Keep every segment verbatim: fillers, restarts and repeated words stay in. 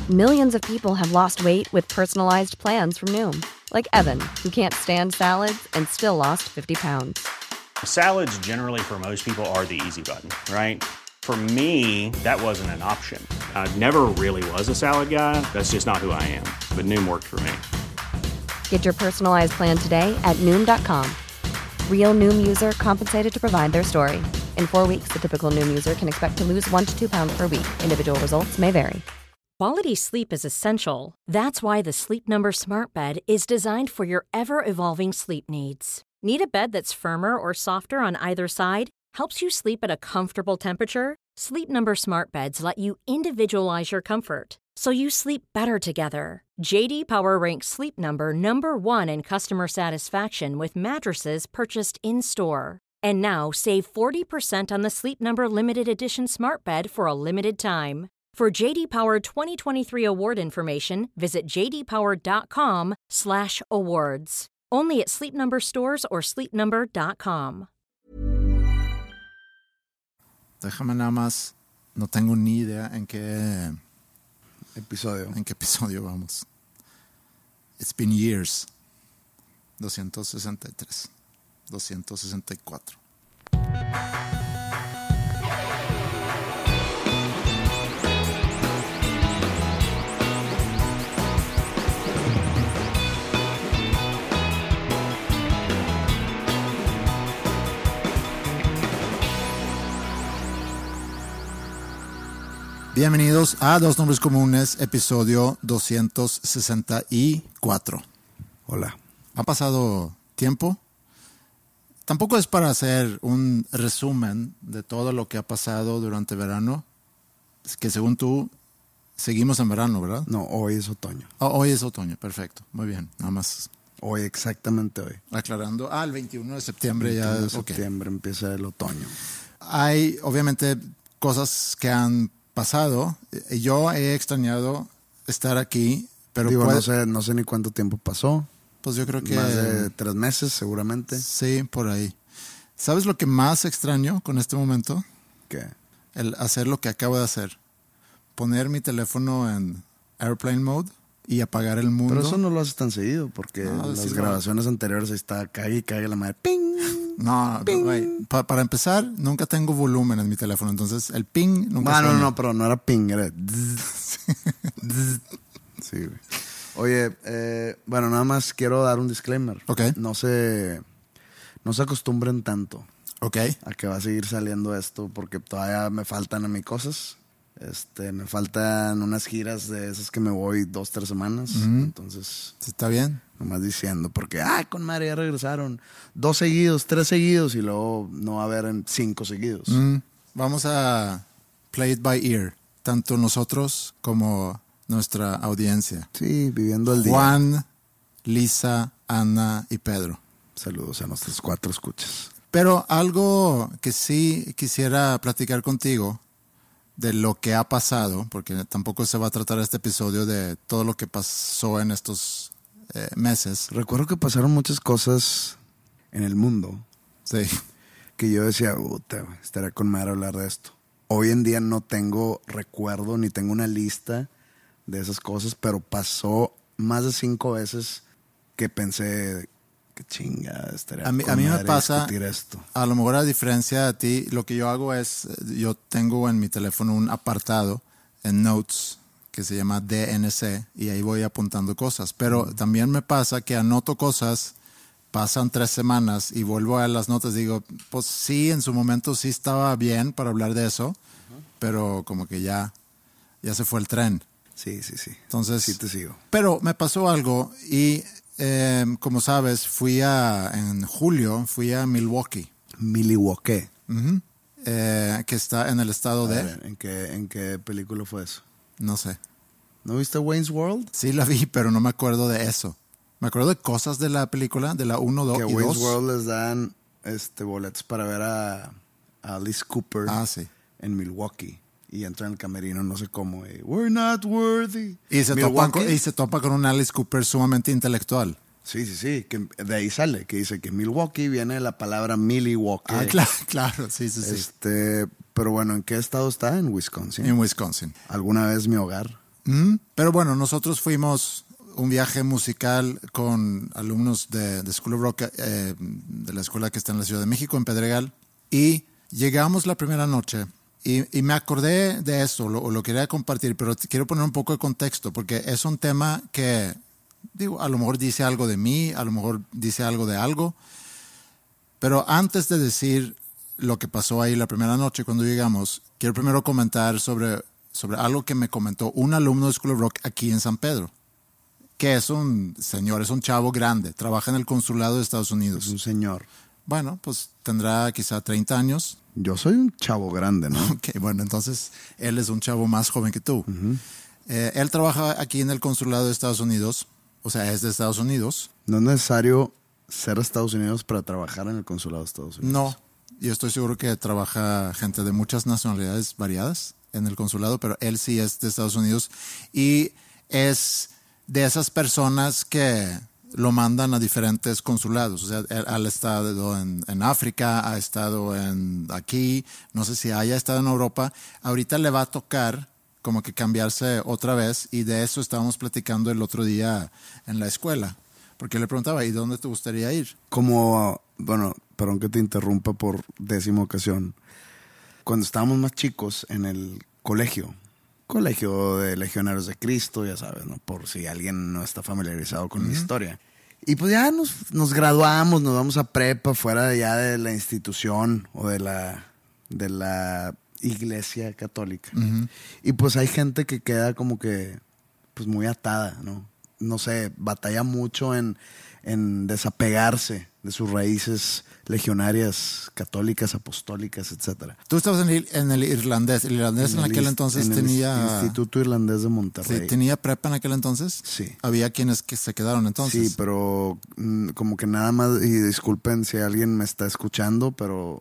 Millions of people have lost weight with personalized plans from Noom. Like Evan, who can't stand salads and still lost fifty pounds. Salads generally for most people are the easy button, right? For me, that wasn't an option. I never really was a salad guy. That's just not who I am. But Noom worked for me. Get your personalized plan today at Noom dot com. Real Noom user compensated to provide their story. In four weeks, the typical Noom user can expect to lose one to two pounds per week. Individual results may vary. Quality sleep is essential. That's why the Sleep Number Smart Bed is designed for your ever-evolving sleep needs. Need a bed that's firmer or softer on either side? Helps you sleep at a comfortable temperature? Sleep Number Smart Beds let you individualize your comfort, so you sleep better together. J D Power ranks Sleep Number number one in customer satisfaction with mattresses purchased in-store. And now, save forty percent on the Sleep Number Limited Edition Smart Bed for a limited time. For J D Power twenty twenty-three award information, visit j d power dot com slash awards. Only at Sleep Number stores or sleep number dot com. Déjame nada más, no tengo ni idea en qué episodio. En qué episodio vamos. It's been years. doscientos sesenta y tres. doscientos sesenta y cuatro. Bienvenidos a Dos Nombres Comunes, episodio doscientos sesenta y cuatro. Hola. ¿Ha pasado tiempo? Tampoco es para hacer un resumen de todo lo que ha pasado durante verano. Es que según tú, seguimos en verano, ¿verdad? No, hoy es otoño. Oh, hoy es otoño, perfecto. Muy bien, nada más. Hoy, exactamente hoy. Aclarando. Ah, el veintiuno de septiembre ya. El veintiuno de septiembre okay. Empieza el otoño. Hay, obviamente, cosas que han pasado. Yo he extrañado estar aquí, pero Digo, puede... no sé, no sé ni cuánto tiempo pasó. Pues yo creo que más de tres meses seguramente. Sí, por ahí. ¿Sabes lo que más extraño con este momento? ¿Qué? El hacer lo que acabo de hacer. Poner mi teléfono en airplane mode y apagar el mundo. Pero eso no lo haces tan seguido porque no, en las sí, grabaciones no. anteriores ahí está, cague y cague la madre. ¡Ping! No, ping. Wey, pa- para empezar, nunca tengo volumen en mi teléfono, entonces el ping nunca ah, suena. No, no, pero no era ping, era... sí, güey. Oye, eh, bueno, nada más quiero dar un disclaimer. Ok. No se, no se acostumbren tanto. Ok. A que va a seguir saliendo esto porque todavía me faltan a mí cosas. Este, me faltan unas giras de esas que me voy dos, tres semanas. Mm-hmm. Entonces... ¿Sí está bien? Nomás diciendo, porque, ay, con madre, ya regresaron. Dos seguidos, tres seguidos y luego no va a haber en cinco seguidos. Mm, vamos a play it by ear. Tanto nosotros como nuestra audiencia. Sí, viviendo el día. Juan, Lisa, Ana y Pedro. Saludos a nuestros cuatro escuchas. Pero algo que sí quisiera platicar contigo de lo que ha pasado, porque tampoco se va a tratar este episodio de todo lo que pasó en estos eh, meses. Recuerdo que pasaron muchas cosas en el mundo. Sí. Que yo decía, puta, estaría con madre hablar de esto. Hoy en día no tengo recuerdo ni tengo una lista de esas cosas, pero pasó más de cinco veces que pensé, qué chinga, estaría a mí, con a mí madre me pasa, discutir esto. A lo mejor a diferencia de ti, lo que yo hago es, yo tengo en mi teléfono un apartado en Notes que se llama D N C y ahí voy apuntando cosas, pero mm. también me pasa que anoto cosas, pasan tres semanas y vuelvo a las notas y digo, pues sí, en su momento sí estaba bien para hablar de eso, uh-huh. pero como que ya, ya se fue el tren. Sí, sí, sí. Entonces, sí te sigo. Pero me pasó algo y eh, como sabes, fui a, en julio, fui a Milwaukee. Milwaukee. Uh-huh. Eh, que está en el estado a de... Ver, ¿en qué, ¿En qué película fue eso? No sé. ¿No viste Wayne's World? Sí la vi, pero no me acuerdo de eso. Me acuerdo de cosas de la película, de la uno, dos y dos. Que a Wayne's World les dan este, boletos para ver a, a Alice Cooper ah, sí. en Milwaukee. Y entra en el camerino, no sé cómo. Eh, We're not worthy. Y se, topa con, y se topa con un Alice Cooper sumamente intelectual. Sí, sí, sí. Que de ahí sale, que dice que Milwaukee viene de la palabra Milwaukee. Ah, claro, claro, sí, sí, sí. Este, pero bueno, ¿en qué estado está? En Wisconsin. En Wisconsin. ¿Alguna vez mi hogar? Mm, pero bueno, nosotros fuimos un viaje musical con alumnos de, de School of Rock, eh, de la escuela que está en la Ciudad de México, en Pedregal, y llegamos la primera noche y, y me acordé de esto, lo, lo quería compartir, pero quiero poner un poco de contexto porque es un tema que, digo, a lo mejor dice algo de mí, a lo mejor dice algo de algo, pero antes de decir lo que pasó ahí la primera noche cuando llegamos, quiero primero comentar sobre, sobre algo que me comentó un alumno de School of Rock aquí en San Pedro, que es un señor, es un chavo grande, trabaja en el consulado de Estados Unidos. Es un señor. Bueno, pues tendrá quizá treinta años. Yo soy un chavo grande, ¿no? Ok, bueno, entonces él es un chavo más joven que tú. Uh-huh. Eh, él trabaja aquí en el consulado de Estados Unidos, o sea, es de Estados Unidos. No es necesario ser Estados Unidos para trabajar en el consulado de Estados Unidos. No, yo estoy seguro que trabaja gente de muchas nacionalidades variadas en el consulado, pero él sí es de Estados Unidos y es de esas personas que lo mandan a diferentes consulados. O sea, él ha estado en, en África, ha estado en aquí, no sé si haya estado en Europa. Ahorita le va a tocar como que cambiarse otra vez y de eso estábamos platicando el otro día en la escuela. Porque le preguntaba, ¿y dónde te gustaría ir? Como, bueno, perdón que te interrumpa por décima ocasión. Cuando estábamos más chicos en el colegio, colegio de Legionarios de Cristo, ya sabes, ¿no? Por si alguien no está familiarizado con uh-huh. mi historia. Y pues ya nos, nos graduamos, nos vamos a prepa fuera de ya de la institución o de la, de la iglesia católica. Uh-huh. Y pues hay gente que queda como que pues muy atada, ¿no? No sé, batalla mucho en, en desapegarse de sus raíces legionarias, católicas, apostólicas, etcétera. Tú estabas en el, en el irlandés. El irlandés en, en aquel entonces en tenía... el Instituto Irlandés de Monterrey. ¿Sí, tenía prepa en aquel entonces? Sí. Había quienes que se quedaron entonces. Sí, pero mm, como que nada más, y disculpen si alguien me está escuchando, pero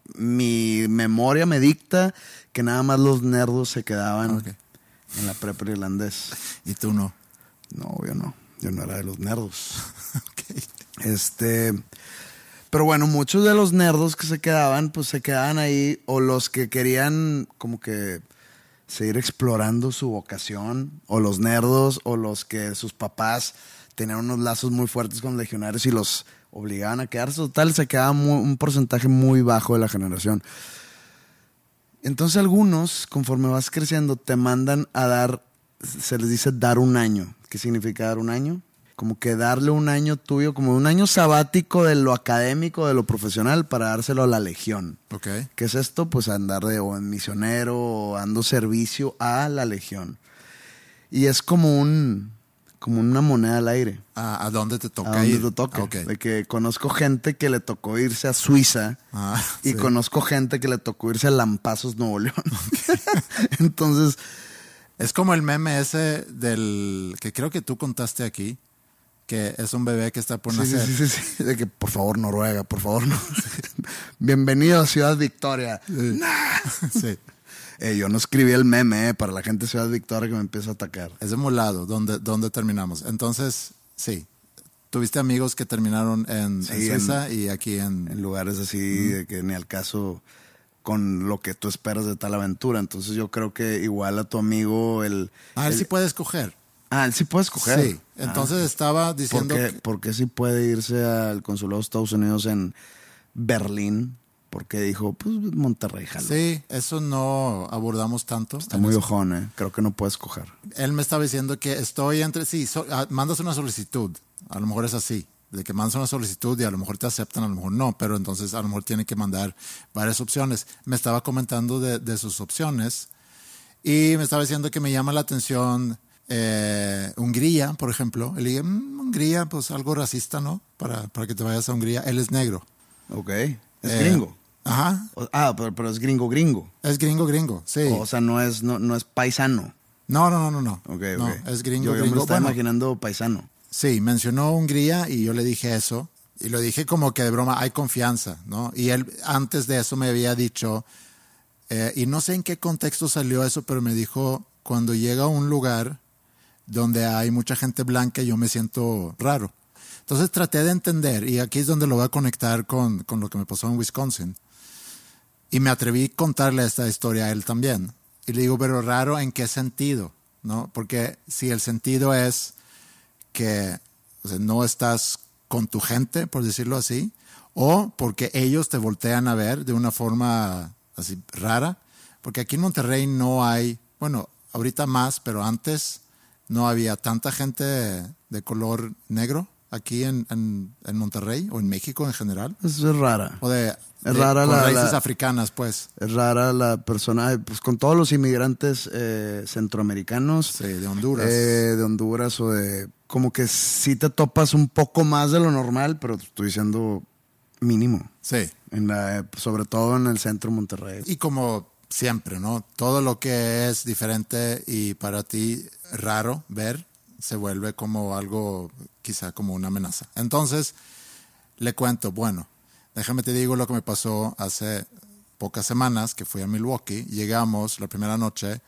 mi memoria me dicta que nada más los nerdos se quedaban okay. en la prepa irlandés. ¿Y tú no? No, yo no. Yo no era de los nerdos. Okay. Este... Pero bueno, muchos de los nerdos que se quedaban, pues se quedaban ahí, o los que querían como que seguir explorando su vocación, o los nerdos, o los que sus papás tenían unos lazos muy fuertes con legionarios y los obligaban a quedarse. Total, se quedaba muy, un porcentaje muy bajo de la generación. Entonces algunos, conforme vas creciendo, te mandan a dar, se les dice dar un año. ¿Qué significa dar un año? Como que darle un año tuyo, como un año sabático de lo académico, de lo profesional, para dárselo a la legión. Okay. ¿Qué es esto? Pues andar de o en misionero o dando servicio a la legión. Y es como un como una moneda al aire. ¿A, a dónde te toca a dónde ir? te toca. Okay. De que conozco gente que le tocó irse a Suiza ah, y sí. conozco gente que le tocó irse a Lampazos, Nuevo León. Okay. Entonces... Es como el meme ese del que creo que tú contaste aquí, que es un bebé que está por sí, nacer. Sí, sí, sí, sí. De que, por favor, Noruega, por favor, no. Bienvenido a Ciudad Victoria. Sí. Nah. Sí. Eh, yo no escribí el meme eh, para la gente de Ciudad Victoria que me empieza a atacar. Es de Molado, donde, donde terminamos. Entonces, sí. Tuviste amigos que terminaron en, sí, en Suiza en, y aquí en... En lugares así uh-huh. de que ni al caso... con lo que tú esperas de tal aventura. Entonces yo creo que igual a tu amigo el... Ah, él el, sí puede escoger. Ah, él sí puede escoger. Sí, entonces ah, estaba diciendo... ¿Por qué, que... ¿Por qué sí puede irse al consulado de Estados Unidos en Berlín? Porque dijo, pues Monterrey, jalo. Sí, eso no abordamos tanto. Está muy eso. ojón, ¿eh? Creo que no puede escoger. Él me estaba diciendo que estoy entre... Sí, so, ah, mandas una solicitud. A lo mejor es así. De que mandas una solicitud y a lo mejor te aceptan, a lo mejor no, pero entonces a lo mejor tiene que mandar varias opciones. Me estaba comentando de, de sus opciones y me estaba diciendo que me llama la atención eh, Hungría, por ejemplo. Y le dije, mmm, Hungría, pues algo racista, ¿no? Para, para que te vayas a Hungría. Él es negro. Ok. ¿Es eh, gringo? Ajá. O, ah, pero, pero es gringo, gringo. Es gringo, gringo, sí. O, o sea, no es, no, no es paisano. No, no, no, no. no. Ok, no, ok. Es gringo, yo, gringo. Yo me estaba bueno, imaginando paisano. Sí, mencionó Hungría y yo le dije eso. Y lo dije como que de broma, hay confianza, ¿no? Y él antes de eso me había dicho, eh, y no sé en qué contexto salió eso, pero me dijo, cuando llega a un lugar donde hay mucha gente blanca, yo me siento raro. Entonces traté de entender, y aquí es donde lo voy a conectar con, con lo que me pasó en Wisconsin. Y me atreví a contarle esta historia a él también. Y le digo, pero raro, ¿en qué sentido? ¿no? Porque si el sentido es que o sea, no estás con tu gente, por decirlo así, o porque ellos te voltean a ver de una forma así rara, porque aquí en Monterrey no hay, bueno, ahorita más, pero antes no había tanta gente de, de color negro aquí en, en, en Monterrey o en México en general. Eso es rara. O de, es de rara con la, raíces la, africanas, pues. Es rara la persona, pues con todos los inmigrantes eh, centroamericanos. Sí, de Honduras. Eh, de Honduras o de... Como que sí te topas un poco más de lo normal, pero te estoy diciendo mínimo. Sí. En la, sobre todo en el centro de Monterrey. Y como siempre, ¿no? Todo lo que es diferente y para ti raro ver se vuelve como algo, quizá como una amenaza. Entonces, le cuento, bueno, déjame te digo lo que me pasó hace pocas semanas que fui a Milwaukee. Llegamos la primera noche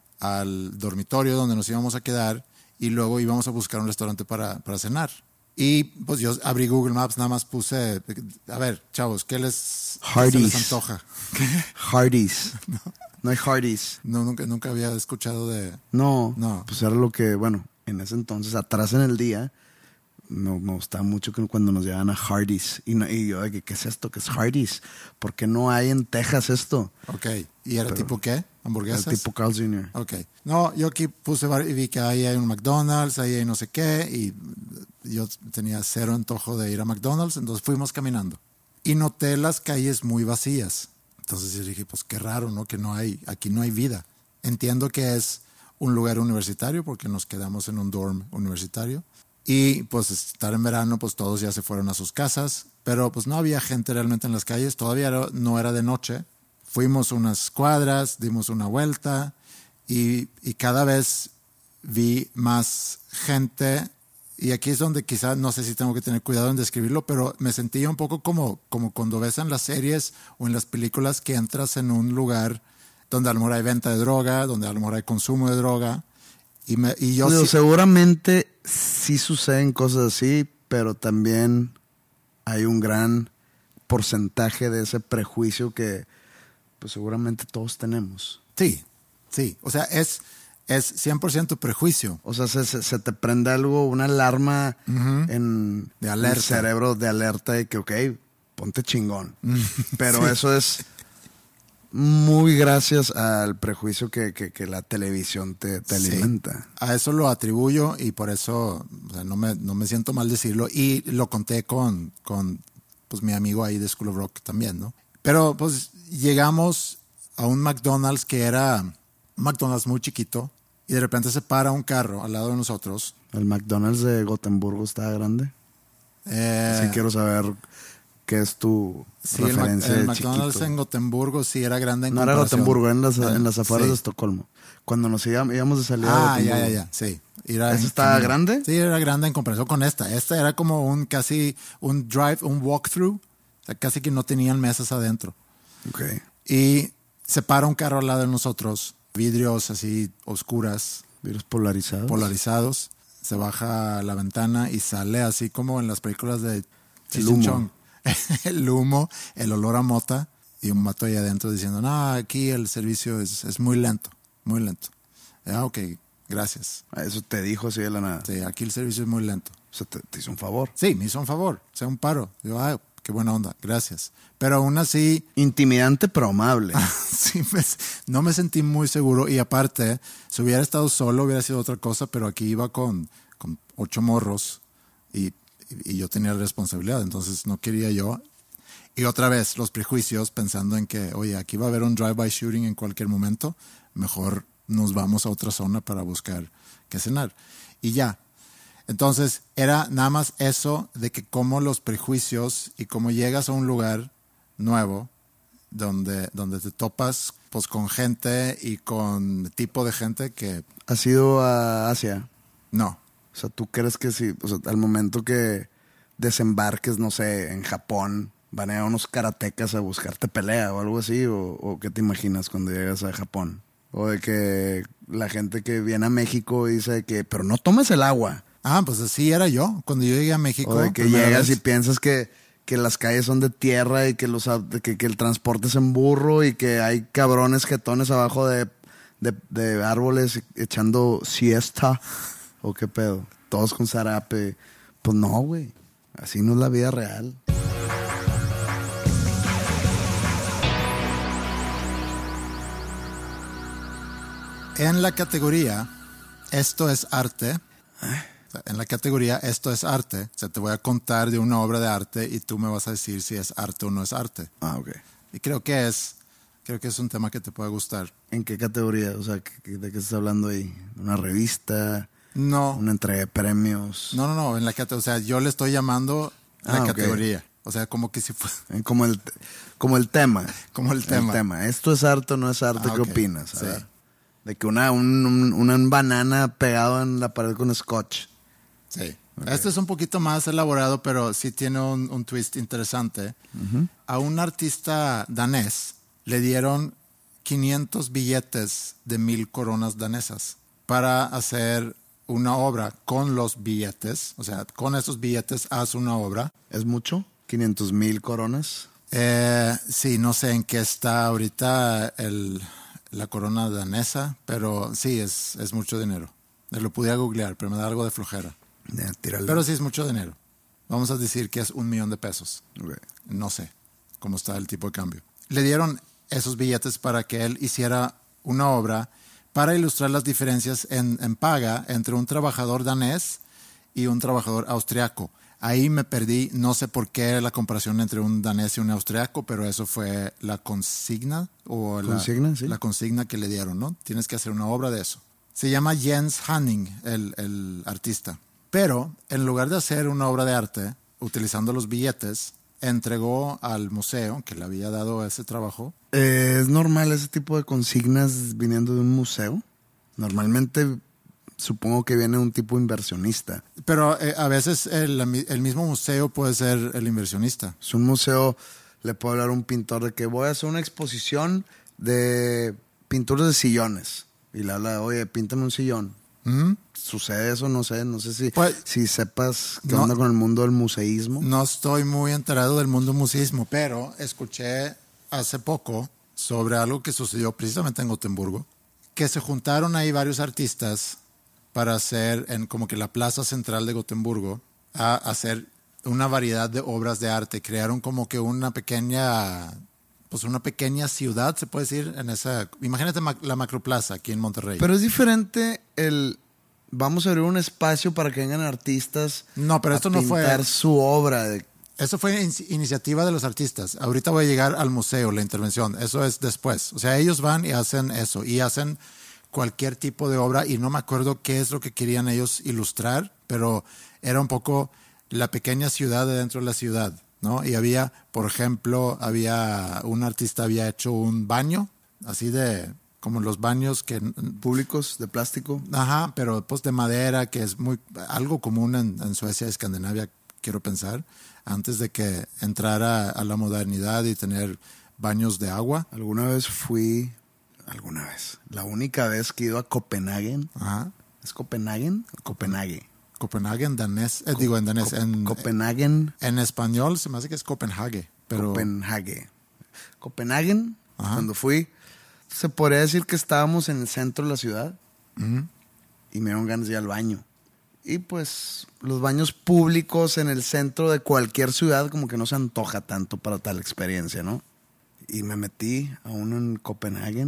al dormitorio donde nos íbamos a quedar y luego íbamos a buscar un restaurante para, para cenar. Y pues yo abrí Google Maps, nada más puse, a ver, chavos, ¿qué les, ¿qué se les antoja? ¿Qué? Hardee's. No. no hay Hardee's. No, nunca, nunca había escuchado de... No, no, pues era lo que, bueno, en ese entonces, atrás en el día, me, me gustaba mucho que cuando nos llevaban a Hardee's. Y, no, y yo, ¿qué, ¿qué es esto? ¿Qué es Hardee's? ¿Por qué no hay en Texas esto? Ok, ¿y era Pero, tipo qué? ¿Hamburguesas? Era tipo Carl junior Ok, no, yo aquí puse y vi que ahí hay un McDonald's, ahí hay no sé qué, y yo tenía cero antojo de ir a McDonald's, entonces fuimos caminando. Y noté las calles muy vacías. Entonces yo dije, pues qué raro, ¿no? Que no hay, aquí no hay vida. Entiendo que es un lugar universitario porque nos quedamos en un dorm universitario. Y pues estar en verano, pues todos ya se fueron a sus casas, pero pues no había gente realmente en las calles, todavía no era de noche. Fuimos unas cuadras, dimos una vuelta y, y cada vez vi más gente. Y aquí es donde quizás, no sé si tengo que tener cuidado en describirlo, pero me sentía un poco como, como cuando ves en las series o en las películas que entras en un lugar donde a lo mejor hay venta de droga, donde a lo mejor hay consumo de droga. Y, me, y yo Pero sí, seguramente sí suceden cosas así, pero también hay un gran porcentaje de ese prejuicio que pues seguramente todos tenemos. Sí, sí. O sea, es... Es cien por ciento prejuicio. O sea, se, se, se te prende algo, una alarma uh-huh. en, de alerta. en el cerebro de alerta de que, ok, ponte chingón. Pero sí. Eso es muy gracias al prejuicio que, que, que la televisión te, te sí. alimenta. A eso lo atribuyo y por eso o sea, no, me, no me siento mal decirlo. Y lo conté con, con pues, mi amigo ahí de School of Rock también, ¿no? Pero pues llegamos a un McDonald's que era un McDonald's muy chiquito. Y de repente se para un carro al lado de nosotros. ¿El McDonald's de Gotemburgo está grande? Eh, sí, quiero saber qué es tu sí, referencia el, el de McDonald's chiquito. en Gotemburgo sí era grande en No era Gotemburgo, en las, eh, en las afueras sí. de Estocolmo. Cuando nos íbamos, íbamos de salida ah, a Gotemburgo. ya, ya, ya, sí. Era ¿Eso estaba grande? Sí, era grande en comparación con esta. Esta era como un casi un drive, un walkthrough. O sea, casi que no tenían mesas adentro. Okay. Y se para un carro al lado de nosotros. Vidrios así oscuras. Vidrios polarizados. Polarizados. Se baja la ventana y sale así como en las películas de el humo. el humo, el olor a mota y un mato ahí adentro diciendo, no, aquí el servicio es, es muy lento, muy lento. Ah, ok, gracias. Eso te dijo así de la nada. Sí, aquí el servicio es muy lento. O sea, te, te hizo un favor. Sí, me hizo un favor, o sea, un paro. Digo, ah, qué buena onda, gracias. Pero aún así... Intimidante, pero amable. sí, me, no me sentí muy seguro. Y aparte, si hubiera estado solo, hubiera sido otra cosa, pero aquí iba con, con ocho morros y, y, y yo tenía la responsabilidad, entonces no quería yo. Y otra vez, los prejuicios, pensando en que, oye, aquí va a haber un drive-by shooting en cualquier momento, mejor nos vamos a otra zona para buscar qué cenar. Y ya. Entonces, era nada más eso de que cómo los prejuicios y cómo llegas a un lugar nuevo donde, donde te topas pues, con gente y con tipo de gente que... ¿Has ido a Asia? No. O sea, ¿tú crees que si, o sea, al momento que desembarques, no sé, en Japón, van a ir a unos karatecas a buscarte pelea o algo así? ¿O, o qué te imaginas cuando llegas a Japón? O de que la gente que viene a México dice que, pero no tomes el agua. Ah, pues así era yo. Cuando yo llegué a México... O de que llegas vez. y piensas que, que las calles son de tierra y que, los, que, que el transporte es en burro y que hay cabrones jetones abajo de, de, de árboles echando siesta. ¿O qué pedo? Todos con zarape. Pues no, güey. Así no es la vida real. En la categoría Esto es arte, ¿eh? En la categoría Esto es arte, o sea, te voy a contar de una obra de arte y tú me vas a decir si es arte o no es arte. Ah, ok. Y creo que es, creo que es un tema que te puede gustar. ¿En qué categoría? O sea, ¿de qué estás hablando ahí? ¿Una revista? No. ¿Una entrega de premios? No, no, no, en la categoría, o sea, yo le estoy llamando la Ah, ok. categoría. O sea, como que si fuera... Como el, como el tema. Como el tema. El tema. ¿Esto es arte o no es arte? Ah, ¿Qué ok. opinas? A Sí. ver. De que una, un, un- una banana pegado en la pared con scotch. Sí. Este es un poquito más elaborado, pero sí tiene un, un twist interesante. Uh-huh. A un artista danés le dieron quinientos billetes de mil coronas danesas para hacer una obra con los billetes. O sea, con esos billetes haz una obra. ¿Es mucho? ¿quinientos mil coronas? Eh, sí, no sé en qué está ahorita el, la corona danesa, pero sí, es, es mucho dinero. Lo pude googlear, pero me da algo de flojera. Ya, tírale. Pero sí es mucho dinero. Vamos a decir que es un millón de pesos. Okay. No sé cómo está el tipo de cambio. Le dieron esos billetes para que él hiciera una obra para ilustrar las diferencias en, en paga entre un trabajador danés y un trabajador austriaco. Ahí me perdí, no sé por qué la comparación entre un danés y un austriaco, pero eso fue la consigna o la consigna, sí. la consigna que le dieron, ¿no? Tienes que hacer una obra de eso. Se llama Jens Hanning, el, el artista. Pero en lugar de hacer una obra de arte, utilizando los billetes, entregó al museo que le había dado ese trabajo. Eh, ¿Es normal ese tipo de consignas viniendo de un museo? Normalmente supongo que viene un tipo inversionista. Pero eh, a veces el, el mismo museo puede ser el inversionista. Es un museo, le puedo hablar a un pintor de que voy a hacer una exposición de pinturas de sillones. Y le habla, oye, píntame un sillón. ¿Mm? ¿Sucede eso? No sé, no sé si, pues, si sepas qué no, onda con el mundo del museísmo. No estoy muy enterado del mundo museísmo, pero escuché hace poco sobre algo que sucedió precisamente en Gotemburgo, que se juntaron ahí varios artistas para hacer en como que la plaza central de Gotemburgo, a hacer una variedad de obras de arte. Crearon como que una pequeña, pues una pequeña ciudad, se puede decir, en esa, imagínate la Macroplaza aquí en Monterrey. Pero es diferente el, vamos a abrir un espacio para que vengan artistas no, pero esto a no pintar fue, su obra. De... Eso fue in- iniciativa de los artistas. Ahorita voy a llegar al museo, la intervención. Eso es después. O sea, ellos van y hacen eso. Y hacen cualquier tipo de obra. Y no me acuerdo qué es lo que querían ellos ilustrar. Pero era un poco la pequeña ciudad de dentro de la ciudad, ¿no? Y había, por ejemplo, había un artista había hecho un baño. Así de, como los baños que... Públicos de plástico. Ajá, pero pues de madera, que es muy algo común en, en Suecia, Escandinavia, quiero pensar, antes de que entrara a la modernidad y tener baños de agua. Alguna vez fui, alguna vez, la única vez que he ido a Copenhague. Ajá. ¿Es Copenhague? Copenhague. Copenhague, danés, eh, digo en danés, en, Copenhague. En español se me hace que es Copenhague. Pero... Copenhague. Copenhague, Ajá. Cuando fui, se podría decir que estábamos en el centro de la ciudad. Uh-huh. Y me dieron ganas de ir al baño. Y pues los baños públicos en el centro de cualquier ciudad como que no se antoja tanto para tal experiencia, ¿no? Y me metí a uno en Copenhague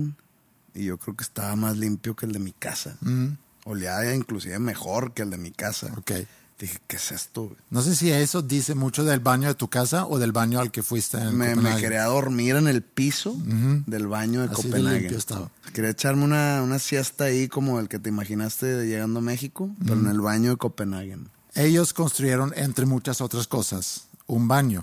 y yo creo que estaba más limpio que el de mi casa. Uh-huh. Olía inclusive mejor que el de mi casa. Okay. Dije, ¿qué es esto? No sé si eso dice mucho del baño de tu casa o del baño al que fuiste en me, Copenhague. Me quería dormir en el piso uh-huh. del baño de Así Copenhague. de limpio estaba. Quería echarme una, una siesta ahí como el que te imaginaste llegando a México, uh-huh. pero en el baño de Copenhague. Ellos construyeron, entre muchas otras cosas, un baño.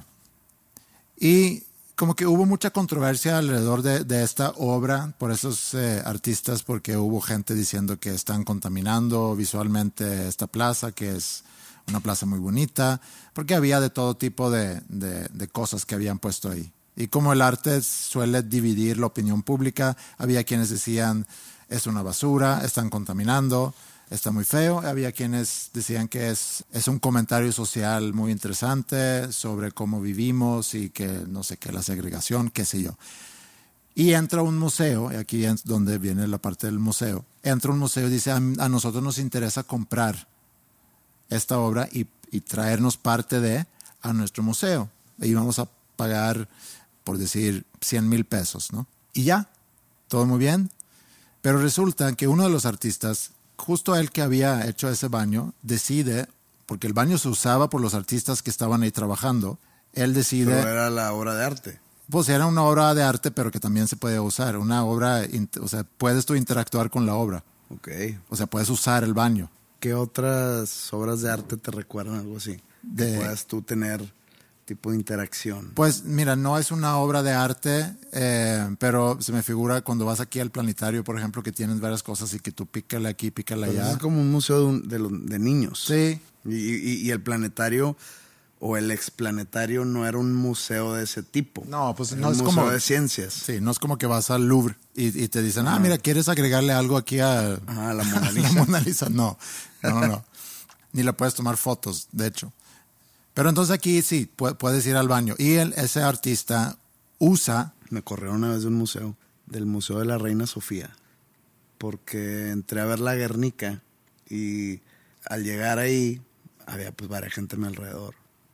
Y como que hubo mucha controversia alrededor de, de esta obra por esos eh, artistas, porque hubo gente diciendo que están contaminando visualmente esta plaza, que es una plaza muy bonita, porque había de todo tipo de, de, de cosas que habían puesto ahí. Y como el arte suele dividir la opinión pública, había quienes decían, es una basura, están contaminando, está muy feo. Había quienes decían que es, es un comentario social muy interesante sobre cómo vivimos y que, no sé qué, la segregación, qué sé yo. Y entra un museo, y aquí es donde viene la parte del museo. Entra un museo y dice, a, a nosotros nos interesa comprar esta obra y, y traernos parte de a nuestro museo. Y vamos a pagar, por decir, cien mil pesos, ¿no? Y ya, todo muy bien. Pero resulta que uno de los artistas, justo él que había hecho ese baño, decide, porque el baño se usaba por los artistas que estaban ahí trabajando, él decide... Pero era la obra de arte. Pues era una obra de arte, pero que también se puede usar. Una obra, o sea, puedes tú interactuar con la obra. Ok. O sea, puedes usar el baño. ¿Qué otras obras de arte te recuerdan algo así? De... Que puedas tú tener tipo de interacción. Pues mira, no es una obra de arte, eh, pero se me figura cuando vas aquí al planetario, por ejemplo, que tienes varias cosas y que tú pícale aquí, pícale Pero allá. es como un museo de, un- de, los- de niños. Sí. Y, y, y el planetario o el explanetario no era un museo de ese tipo. No, pues Era no un es museo como... de ciencias. Sí, no es como que vas al Louvre y, y te dicen, ah, mira, ¿quieres agregarle algo aquí a, Ajá, la Mona a Lisa. la Mona Lisa? No, no, no, no. Ni le puedes tomar fotos, de hecho. Pero entonces aquí sí, pu- puedes ir al baño. Y el, ese artista usa... Me corrieron una vez de un museo, del Museo de la Reina Sofía, porque entré a ver la Guernica y al llegar ahí había pues varias gente a mi alrededor.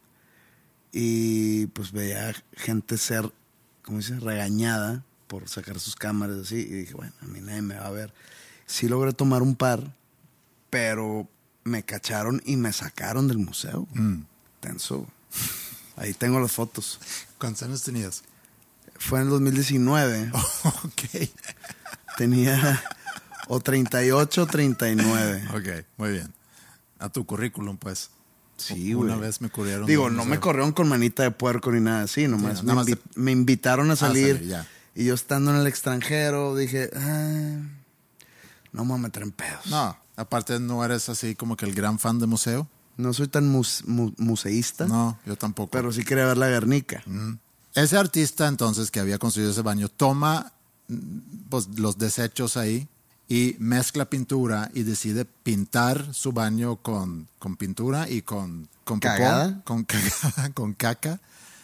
Y pues veía gente ser, ¿cómo dice? Regañada por sacar sus cámaras así. Y dije, bueno, a mí nadie me va a ver. Sí logré tomar un par, pero me cacharon y me sacaron del museo. Mm. Tenso. Ahí tengo las fotos. ¿Cuántos años tenías? Fue en el dos mil diecinueve. Ok. Tenía o treinta y ocho o treinta y nueve. Ok, muy bien. A tu currículum, pues. Sí, Una güey. vez me corrieron. Digo, del no museo. me corrieron con manita de puerco ni nada así, nomás, Sí, me, nada más invi- te- me invitaron a salir. salir, ya. Y yo estando en el extranjero dije, ah, no me voy a meter en pedos. No, aparte no eres así como que el gran fan de museo. No soy tan mus- mu- museísta, No, yo tampoco. pero sí quería ver la Guernica. Ese artista entonces que había construido ese baño toma mm, pues, los desechos ahí y mezcla pintura y decide pintar su baño con, con pintura y con, con popó, ¿Cagada? con cagada, con caca.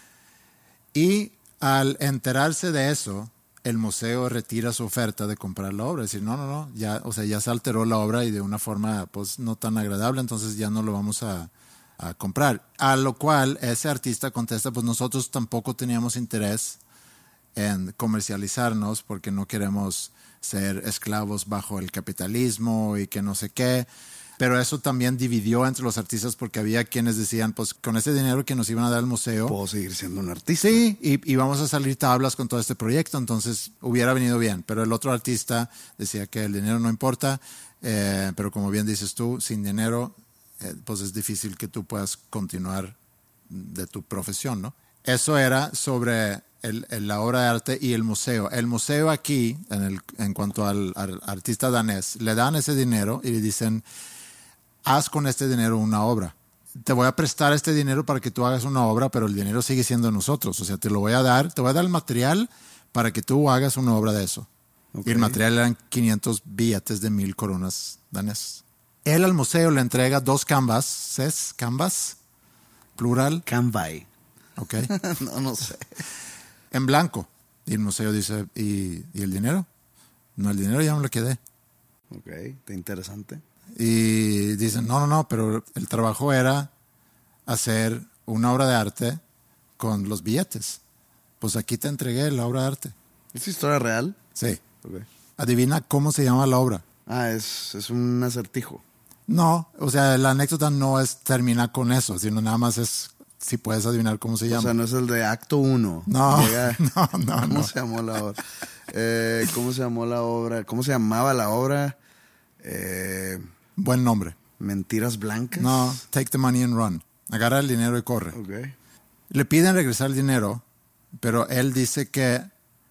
Y al enterarse de eso, el museo retira su oferta de comprar la obra. Es decir, no, no, no, ya, o sea, ya se alteró la obra y de una forma pues no tan agradable, entonces ya no lo vamos a, a comprar. A lo cual ese artista contesta, pues nosotros tampoco teníamos interés en comercializarnos porque no queremos ser esclavos bajo el capitalismo y que no sé qué. Pero eso también dividió entre los artistas porque había quienes decían, pues con ese dinero que nos iban a dar al museo, Puedo seguir siendo un artista. sí, y, y vamos a salir tablas con todo este proyecto, entonces hubiera venido bien. Pero el otro artista decía que el dinero no importa, eh, pero como bien dices tú, sin dinero, eh, pues es difícil que tú puedas continuar de tu profesión, ¿no? Eso era sobre el, el- la obra de arte y el museo. El museo aquí, en, el, en cuanto al, al artista danés, le dan ese dinero y le dicen, haz con este dinero una obra. Te voy a prestar este dinero para que tú hagas una obra, pero el dinero sigue siendo de nosotros. O sea, te lo voy a dar, te voy a dar el material para que tú hagas una obra de eso. Ok. Y el material eran quinientos billetes de mil coronas danesas. Él al museo le entrega dos canvases, canvas, plural, Canvai. ok, No, no sé. en blanco. Y el museo dice, ¿y, y el dinero? No, el dinero ya no le quedé. Ok, está interesante. Y dicen, no, no, no, pero el trabajo era hacer una obra de arte con los billetes. Pues aquí te entregué la obra de arte. ¿Es historia real? Sí. Ok. Adivina cómo se llama la obra. Ah, es, es un acertijo. No, o sea, la anécdota no es terminar con eso, sino nada más es si puedes adivinar cómo se O llama. sea, no es el de acto uno. No, no, no, ¿Cómo no. se llamó la obra? Eh, ¿Cómo se llamó la obra? ¿Cómo se llamaba la obra? Eh, Buen nombre. ¿Mentiras blancas? No, take the money and run. Agarra el dinero y corre. Ok. Le piden regresar el dinero, pero él dice que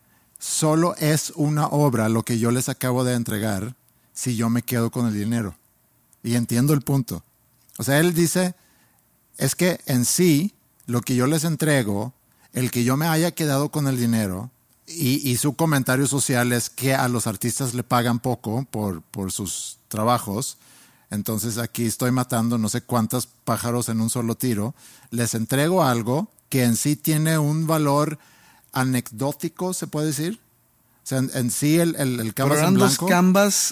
solo es una obra lo que yo les acabo de entregar si yo me quedo con el dinero. Y entiendo el punto. O sea, él dice, es que en sí, lo que yo les entrego, el que yo me haya quedado con el dinero, y, y su comentario social es que a los artistas le pagan poco por, por sus trabajos, entonces aquí estoy matando no sé cuántos pájaros en un solo tiro, les entrego algo que en sí tiene un valor anecdótico, se puede decir, sea, en, en sí el, el, el canvas ¿Pero eran en dos blanco. canvas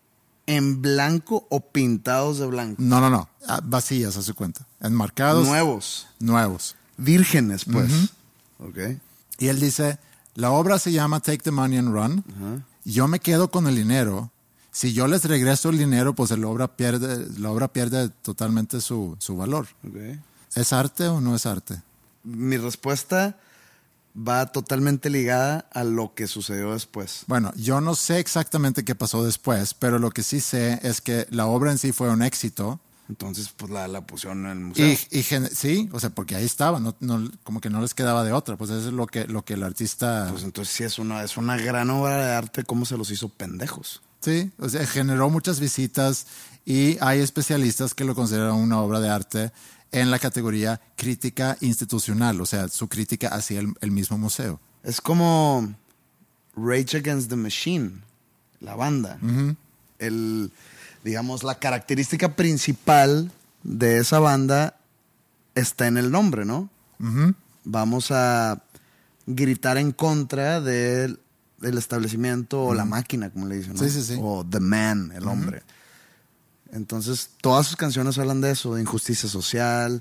en blanco o pintados de blanco? No, no, no. Ah, vacías, a su cuenta. Enmarcados. Nuevos. Nuevos. Vírgenes, pues. Uh-huh. Ok. Y él dice, la obra se llama Take the Money and Run. Uh-huh. Yo me quedo con el dinero. Si yo les regreso el dinero, pues la obra pierde, la obra pierde totalmente su, su valor. Okay. ¿Es arte o no es arte? Mi respuesta va totalmente ligada a lo que sucedió después. Bueno, yo no sé exactamente qué pasó después, pero lo que sí sé es que la obra en sí fue un éxito. Entonces, pues la, la pusieron en el museo. Y, y sí, o sea, porque ahí estaba, no, no, como que no les quedaba de otra. Pues eso es lo que, lo que el artista... Pues entonces sí es una, es una gran obra de arte, cómo se los hizo pendejos. Sí, o sea, generó muchas visitas y hay especialistas que lo consideran una obra de arte en la categoría crítica institucional, o sea, su crítica hacia el, el mismo museo. Es como Rage Against the Machine, la banda. Uh-huh. El, digamos, la característica principal de esa banda está en el nombre, ¿no? Uh-huh. Vamos a gritar en contra del, del establecimiento uh-huh. o la máquina, como le dicen, ¿no? Sí, sí, sí. O the man, el uh-huh. hombre. Entonces, todas sus canciones hablan de eso, de injusticia social,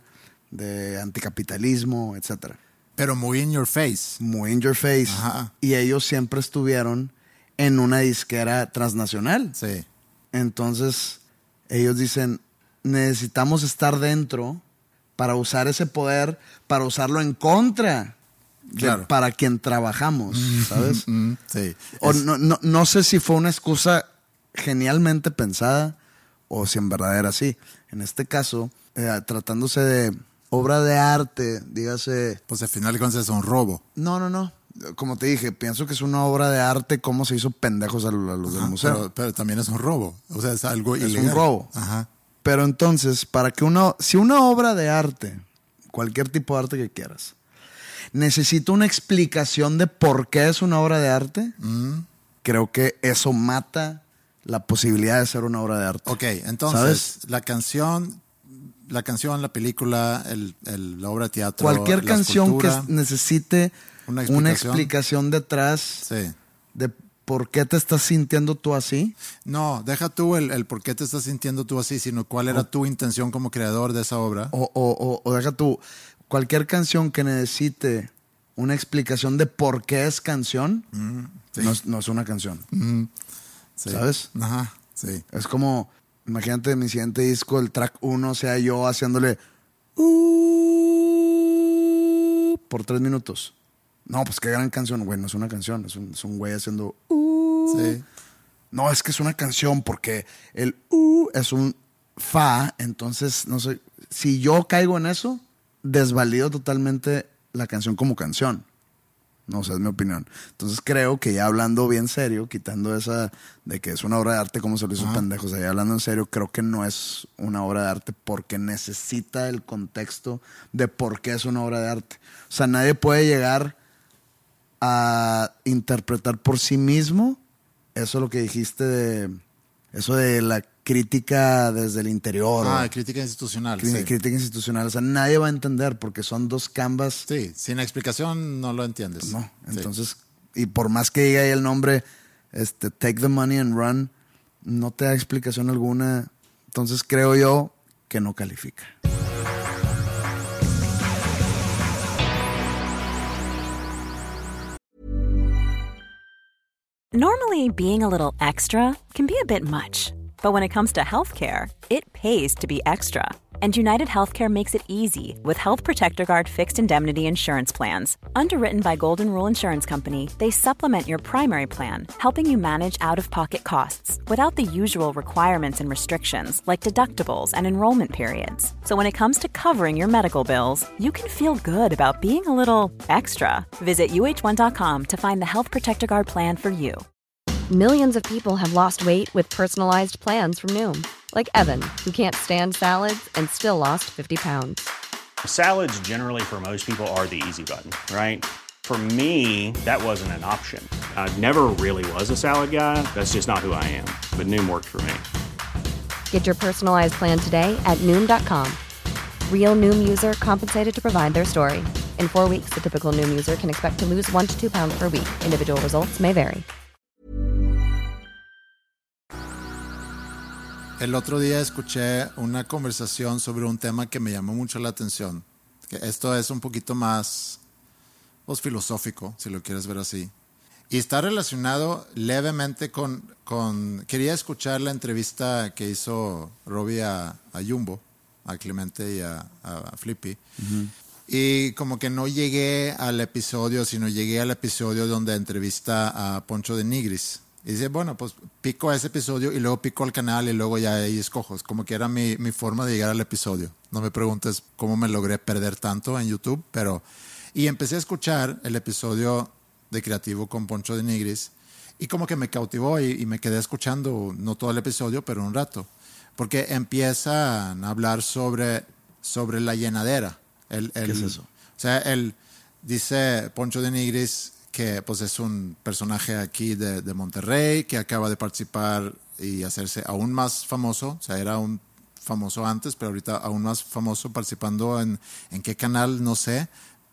de anticapitalismo, etcétera. Pero muy in your face. Muy in your face. Ajá. Y ellos siempre estuvieron en una disquera transnacional. Sí. Entonces, ellos dicen, necesitamos estar dentro para usar ese poder, para usarlo en contra de, claro. para quien trabajamos, ¿sabes? Sí. O es... no, no, no sé si fue una excusa genialmente pensada o si en verdad era así. En este caso, eh, tratándose de obra de arte, dígase... Pues al final de cuentas es un robo. No, no, no. Como te dije, pienso que es una obra de arte, cómo se hizo pendejos a los, a los Ajá, del museo. Pero, pero también es un robo. O sea, es algo es ilegal. un robo. Ajá. Pero entonces, para que una... Si una obra de arte, cualquier tipo de arte que quieras, necesita una explicación de por qué es una obra de arte, mm. creo que eso mata la posibilidad de ser una obra de arte. Ok, entonces, ¿sabes? la canción, la canción, la película, el, el, la obra de teatro, cualquier la canción escultura, que necesite una explicación, una explicación detrás sí. de por qué te estás sintiendo tú así. No, deja tú el, el por qué te estás sintiendo tú así, sino cuál era o, tu intención como creador de esa obra. O, o, o, o deja tú, cualquier canción que necesite una explicación de por qué es canción, mm, sí. no, es, no es una canción. Mm. Sí. ¿Sabes? Ajá, sí. Es como, imagínate mi siguiente disco, el track uno, sea yo haciéndole uh, por tres minutos. No, pues qué gran canción, güey, no es una canción, es un, es un güey haciendo uh. Sí. No, es que es una canción porque el uh es un fa, entonces, no sé, si yo caigo en eso, desvalido totalmente la canción como canción. No sé, es mi opinión. Entonces creo que ya hablando bien serio, quitando esa de que es una obra de arte como se lo hizo pendejos, o sea, ya hablando en serio, creo que no es una obra de arte porque necesita el contexto de por qué es una obra de arte. O sea, nadie puede llegar a interpretar por sí mismo eso lo que dijiste de eso de la crítica desde el interior. Ah, o, crítica institucional. Crítica, sí. crítica institucional. O sea, nadie va a entender porque son dos canvas. Sí, sin explicación no lo entiendes. No, entonces, sí. Y por más que diga ahí el nombre, este, Take the Money and Run, no te da explicación alguna. Entonces creo yo que no califica. Normally, being a little extra can be a bit much. But when it comes to healthcare, it pays to be extra. And United Healthcare makes it easy with Health Protector Guard fixed indemnity insurance plans. Underwritten by Golden Rule Insurance Company, they supplement your primary plan, helping you manage out-of-pocket costs without the usual requirements and restrictions like deductibles and enrollment periods. So when it comes to covering your medical bills, you can feel good about being a little extra. Visit U H one dot com to find the Health Protector Guard plan for you. Millions of people have lost weight with personalized plans from Noom. Like Evan, who can't stand salads and still lost fifty pounds. Salads generally for most people are the easy button, right? For me, that wasn't an option. I never really was a salad guy. That's just not who I am. But Noom worked for me. Get your personalized plan today at Noom dot com. Real Noom user compensated to provide their story. In four weeks, the typical Noom user can expect to lose one to two pounds per week. Individual results may vary. el otro día escuché una conversación sobre un tema que me llamó mucho la atención. Que esto es un poquito más pues, filosófico, si lo quieres ver así. Y está relacionado levemente con, con... Quería escuchar la entrevista que hizo Robbie a, a Jumbo, a Clemente y a, a, a Flippy. Uh-huh. Y como que no llegué al episodio, sino llegué al episodio donde entrevista a Poncho de Nigris. Y dice, bueno, pues pico a ese episodio y luego pico al canal y luego ya ahí escojo. Es como que era mi, mi forma de llegar al episodio. No me preguntes cómo me logré perder tanto en YouTube, pero... Y empecé a escuchar el episodio de Creativo con Poncho de Nigris y como que me cautivó y, y me quedé escuchando, no todo el episodio, pero un rato. Porque empiezan a hablar sobre, sobre la llenadera. El, el, ¿Qué es eso? O sea, él dice Poncho de Nigris que pues es un personaje aquí de, de Monterrey que acaba de participar y hacerse aún más famoso. O sea, era un famoso antes, pero ahorita aún más famoso participando en, en qué canal, no sé,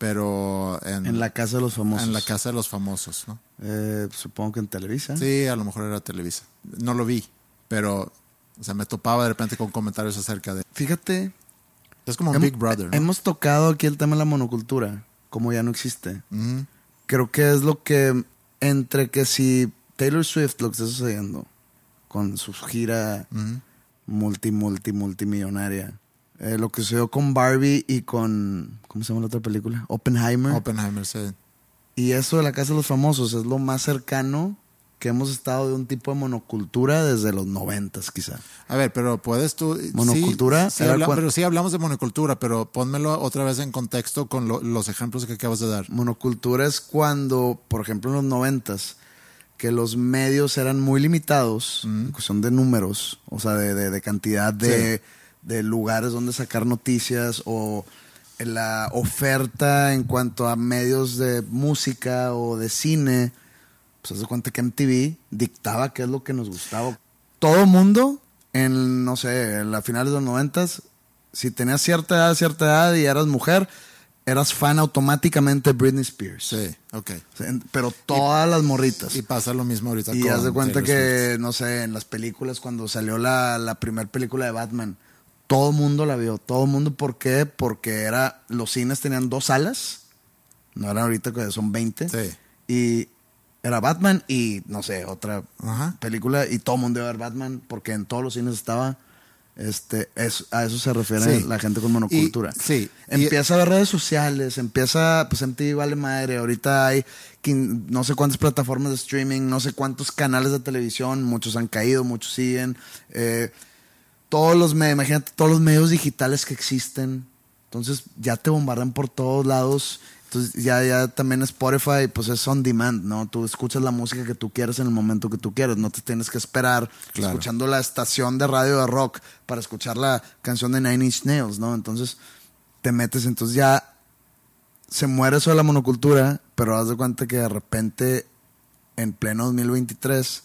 pero en, en la Casa de los Famosos. En la Casa de los Famosos, ¿no? Eh, supongo que en Televisa. Sí, a lo mejor era Televisa. No lo vi, pero o sea, me topaba de repente con comentarios acerca de... Fíjate... Es como un hem, Big Brother, ¿no? Hemos tocado aquí el tema de la monocultura, como ya no existe. Uh-huh. Creo que es lo que... Entre que si Taylor Swift, lo que está sucediendo, con su gira uh-huh. multi, multi, multimillonaria... Eh, lo que sucedió con Barbie y con... ¿Cómo se llama la otra película? Oppenheimer. Oppenheimer, sí. Y eso de la Casa de los Famosos es lo más cercano que hemos estado de un tipo de monocultura desde los noventas, quizá. A ver, pero puedes tú... ¿Monocultura? Sí, sí habla, pero sí hablamos de monocultura, pero pónmelo otra vez en contexto con lo, los ejemplos que acabas de dar. Monocultura es cuando, por ejemplo, en los noventas, que los medios eran muy limitados, mm. en cuestión de números, o sea, de, de, de cantidad de... Sí. de lugares donde sacar noticias o la oferta en cuanto a medios de música o de cine, pues haz de cuenta que M T V dictaba qué es lo que nos gustaba. Todo mundo, en, no sé, en la finales de los noventas, si tenías cierta edad, cierta edad y eras mujer, eras fan automáticamente de Britney Spears. Sí, ok. Pero todas y, las morritas. Y pasa lo mismo ahorita. Y con haz de cuenta Taylor que, Swift. No sé, en las películas, cuando salió la, la primera película de Batman, todo el mundo la vio, todo el mundo. ¿Por qué? Porque era, los cines tenían dos salas, no eran ahorita que son veinte. Sí. Y era Batman y, no sé, otra Ajá. película. Y todo el mundo iba a ver Batman porque en todos los cines estaba. Este, es, a eso se refiere sí. la gente con monocultura. Y, sí. Empieza y, a ver redes sociales, empieza, pues M T V vale madre. Ahorita hay no sé cuántas plataformas de streaming, no sé cuántos canales de televisión, muchos han caído, muchos siguen. Eh, Todos los medios, imagínate, todos los medios digitales que existen. Entonces ya te bombardean por todos lados. Entonces ya, ya también Spotify, pues es on demand, ¿no? Tú escuchas la música que tú quieres en el momento que tú quieres. No te tienes que esperar claro. escuchando la estación de radio de rock para escuchar la canción de Nine Inch Nails, ¿no? Entonces te metes, entonces ya se muere eso de la monocultura, pero haz de cuenta que de repente en pleno dos mil veintitrés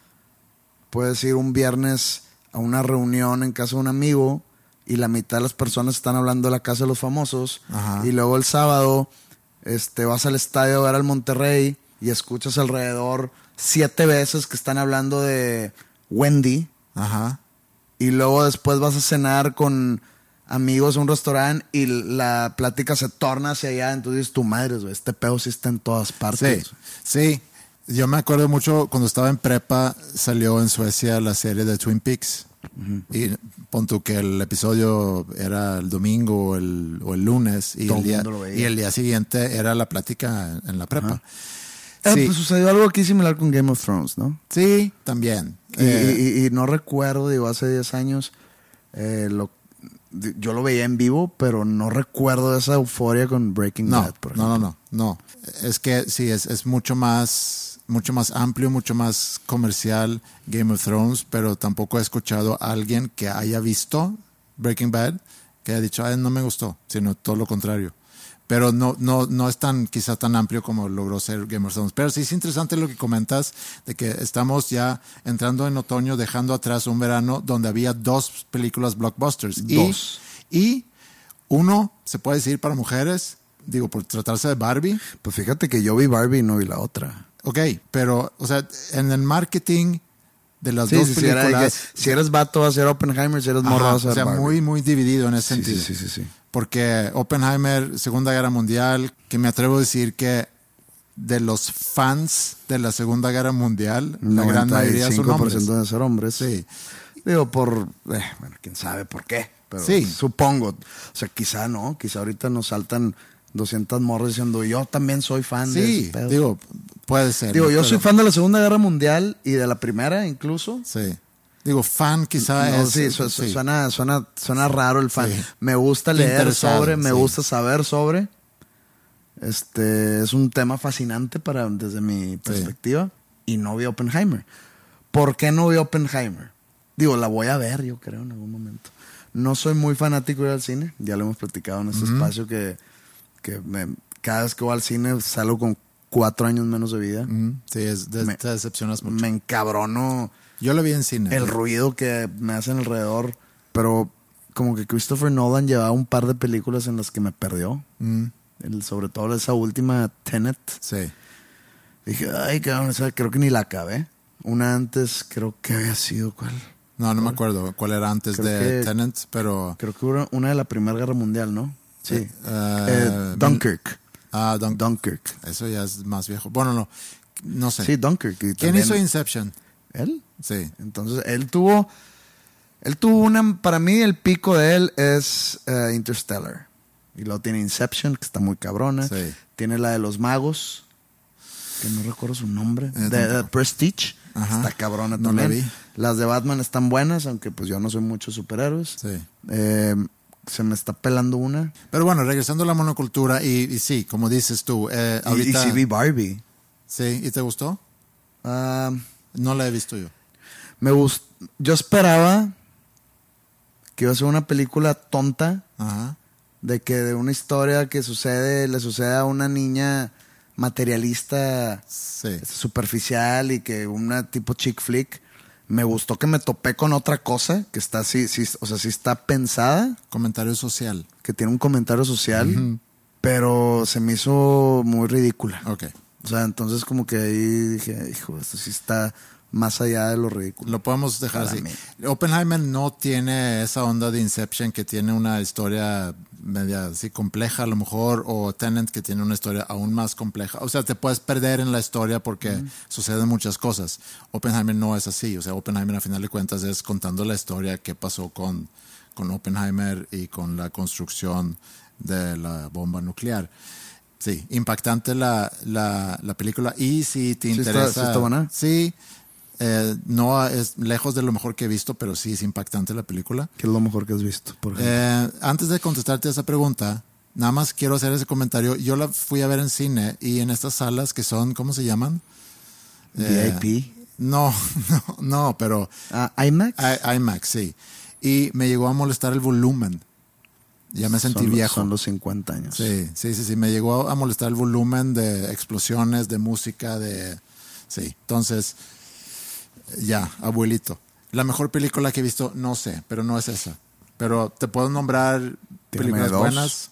puedes ir un viernes a una reunión en casa de un amigo y la mitad de las personas están hablando de la Casa de los Famosos. Ajá. Y luego el sábado este, vas al estadio a ver al Monterrey y escuchas alrededor siete veces que están hablando de Wendy. Ajá. Y luego después vas a cenar con amigos a un restaurante y la plática se torna hacia allá. Entonces dices, tu madre, güey, este pedo sí está en todas partes. Sí, sí. Yo me acuerdo mucho cuando estaba en prepa, salió en Suecia la serie de Twin Peaks. Uh-huh. Y pon tú que el episodio era el domingo o el, o el lunes y el, día, y el día siguiente era la plática en la prepa. Uh-huh. Eh, sí. Pues sucedió algo aquí similar con Game of Thrones, ¿no? Sí, también. Y, eh, y, y no recuerdo, digo, hace diez años, eh, lo, yo lo veía en vivo, pero no recuerdo esa euforia con Breaking no, Bad, por ejemplo. No, no, no, no. Es que sí, es, es mucho más... mucho más amplio, mucho más comercial Game of Thrones, pero tampoco he escuchado a alguien que haya visto Breaking Bad que haya dicho, ay, no me gustó, sino todo lo contrario. Pero no, no, no es tan, quizá tan amplio como logró ser Game of Thrones. Pero sí es interesante lo que comentas de que estamos ya entrando en otoño, dejando atrás un verano donde había dos películas blockbusters. Dos. Y, y uno, se puede decir para mujeres, digo, por tratarse de Barbie. Pues fíjate que yo vi Barbie y no vi la otra. Ok, pero, o sea, en el marketing de las Sí, dos sí, sí, era de películas. que si eres vato vas a ser Oppenheimer, si eres morro Ajá, vas a ser o sea, Barbie. muy, muy dividido en ese Sí, sentido. sí, sí, sí, sí. Porque Oppenheimer, Segunda Guerra Mundial, que me atrevo a decir que de los fans de la Segunda Guerra Mundial, la gran mayoría son hombres. noventa y cinco por ciento de ser hombres. Sí. Digo, por... Eh, bueno, quién sabe por qué. Pero Sí. supongo. O sea, quizá no. Quizá ahorita nos saltan doscientas morras diciendo, yo también soy fan de Sí, ese pedo. digo, puede ser. Digo, ¿no? yo Pero- soy fan de la Segunda Guerra Mundial y de la Primera incluso. Sí. Digo, fan quizá No, es... sí, su- su- sí. Suena, suena, suena raro el fan. Sí. Me gusta leer Interesado, sobre, me sí. gusta saber sobre. Este es un tema fascinante para desde mi perspectiva. Y no vi Oppenheimer. ¿Por qué no vi Oppenheimer? Digo, la voy a ver, yo creo, en algún momento. No soy muy fanático de ir al cine. Ya lo hemos platicado en este Ujú. espacio que, que me- cada vez que voy al cine salgo con cuatro años menos de vida. Ujú. Sí, es, de- Me- te decepcionas mucho. Me encabrono Yo lo vi en cine. el ruido que me hacen alrededor. Pero como que Christopher Nolan llevaba un par de películas en las que me perdió. Mm, El- sobre todo esa última, Tenet. sí. Dije, ay, cabrón, esa creo que ni la acabé. Una antes, creo que había sido, ¿cuál? No, no me acuerdo cuál era antes Creo de que- Tenet, pero... Creo que hubo una de la Primera Guerra Mundial, ¿no? Sí. Eh, Eh, Dunkirk. Ah, Dun- Dunkirk. Eso ya es más viejo. Bueno, no. No sé. Sí, Dunkirk. Y ¿Quién también- hizo Inception? ¿Él? Sí. Entonces, él tuvo... Él tuvo una... Para mí, el pico de él es eh, Interstellar. Y luego tiene Inception, que está muy cabrona. Sí. Tiene la de los magos, que no recuerdo su nombre. Eh, de, de tampoco. Prestige. Ajá. Está cabrona No la también. vi. Las de Batman están buenas, aunque pues yo no soy mucho superhéroes. Sí. Eh, se me está pelando una. Pero bueno, regresando a la monocultura, y, y sí, como dices tú, eh, Y- ahorita... Y, sí vi Barbie. Sí, ¿y te gustó? Ah, No la he visto yo. me gust... Yo esperaba que iba a ser una película tonta, Ajá. de que de una historia que sucede, le sucede a una niña materialista, Sí. superficial, y que una tipo chick flick. Me gustó que me topé con otra cosa que está así, sí, o sea, sí está pensada, Comentario social. que tiene un comentario social, pero se me hizo muy ridícula. Ok. O sea, entonces como que ahí dije, hijo, esto sí está más allá de lo ridículo. Lo podemos dejar Para así. mí. Oppenheimer no tiene esa onda de Inception que tiene una historia media así compleja a lo mejor, o Tenet que tiene una historia aún más compleja. O sea, te puedes perder en la historia porque suceden muchas cosas. Oppenheimer no es así. O sea, Oppenheimer a final de cuentas es contando la historia que pasó con, con Oppenheimer y con la construcción de la bomba nuclear. Sí, impactante la, la, la película. Y si te ¿Sí está- interesa... sí está buena? Sí, eh, no es lejos de lo mejor que he visto, pero sí es impactante la película. ¿Qué es lo mejor que has visto, por ejemplo? Eh, antes de contestarte esa pregunta, nada más quiero hacer ese comentario. Yo la fui a ver en cine y en estas salas que son, ¿cómo se llaman? V I P. No, no, no, pero Ah, IMAX. I- IMAX, sí. Y me llegó a molestar el volumen. Ya me sentí Son los- viejo. Son los cincuenta años. Sí, sí, sí, sí. Me llegó a molestar el volumen de explosiones, de música, de... Sí, entonces, ya, abuelito. La mejor película que he visto, no sé, pero no es esa. Pero te puedo nombrar películas dos. buenas.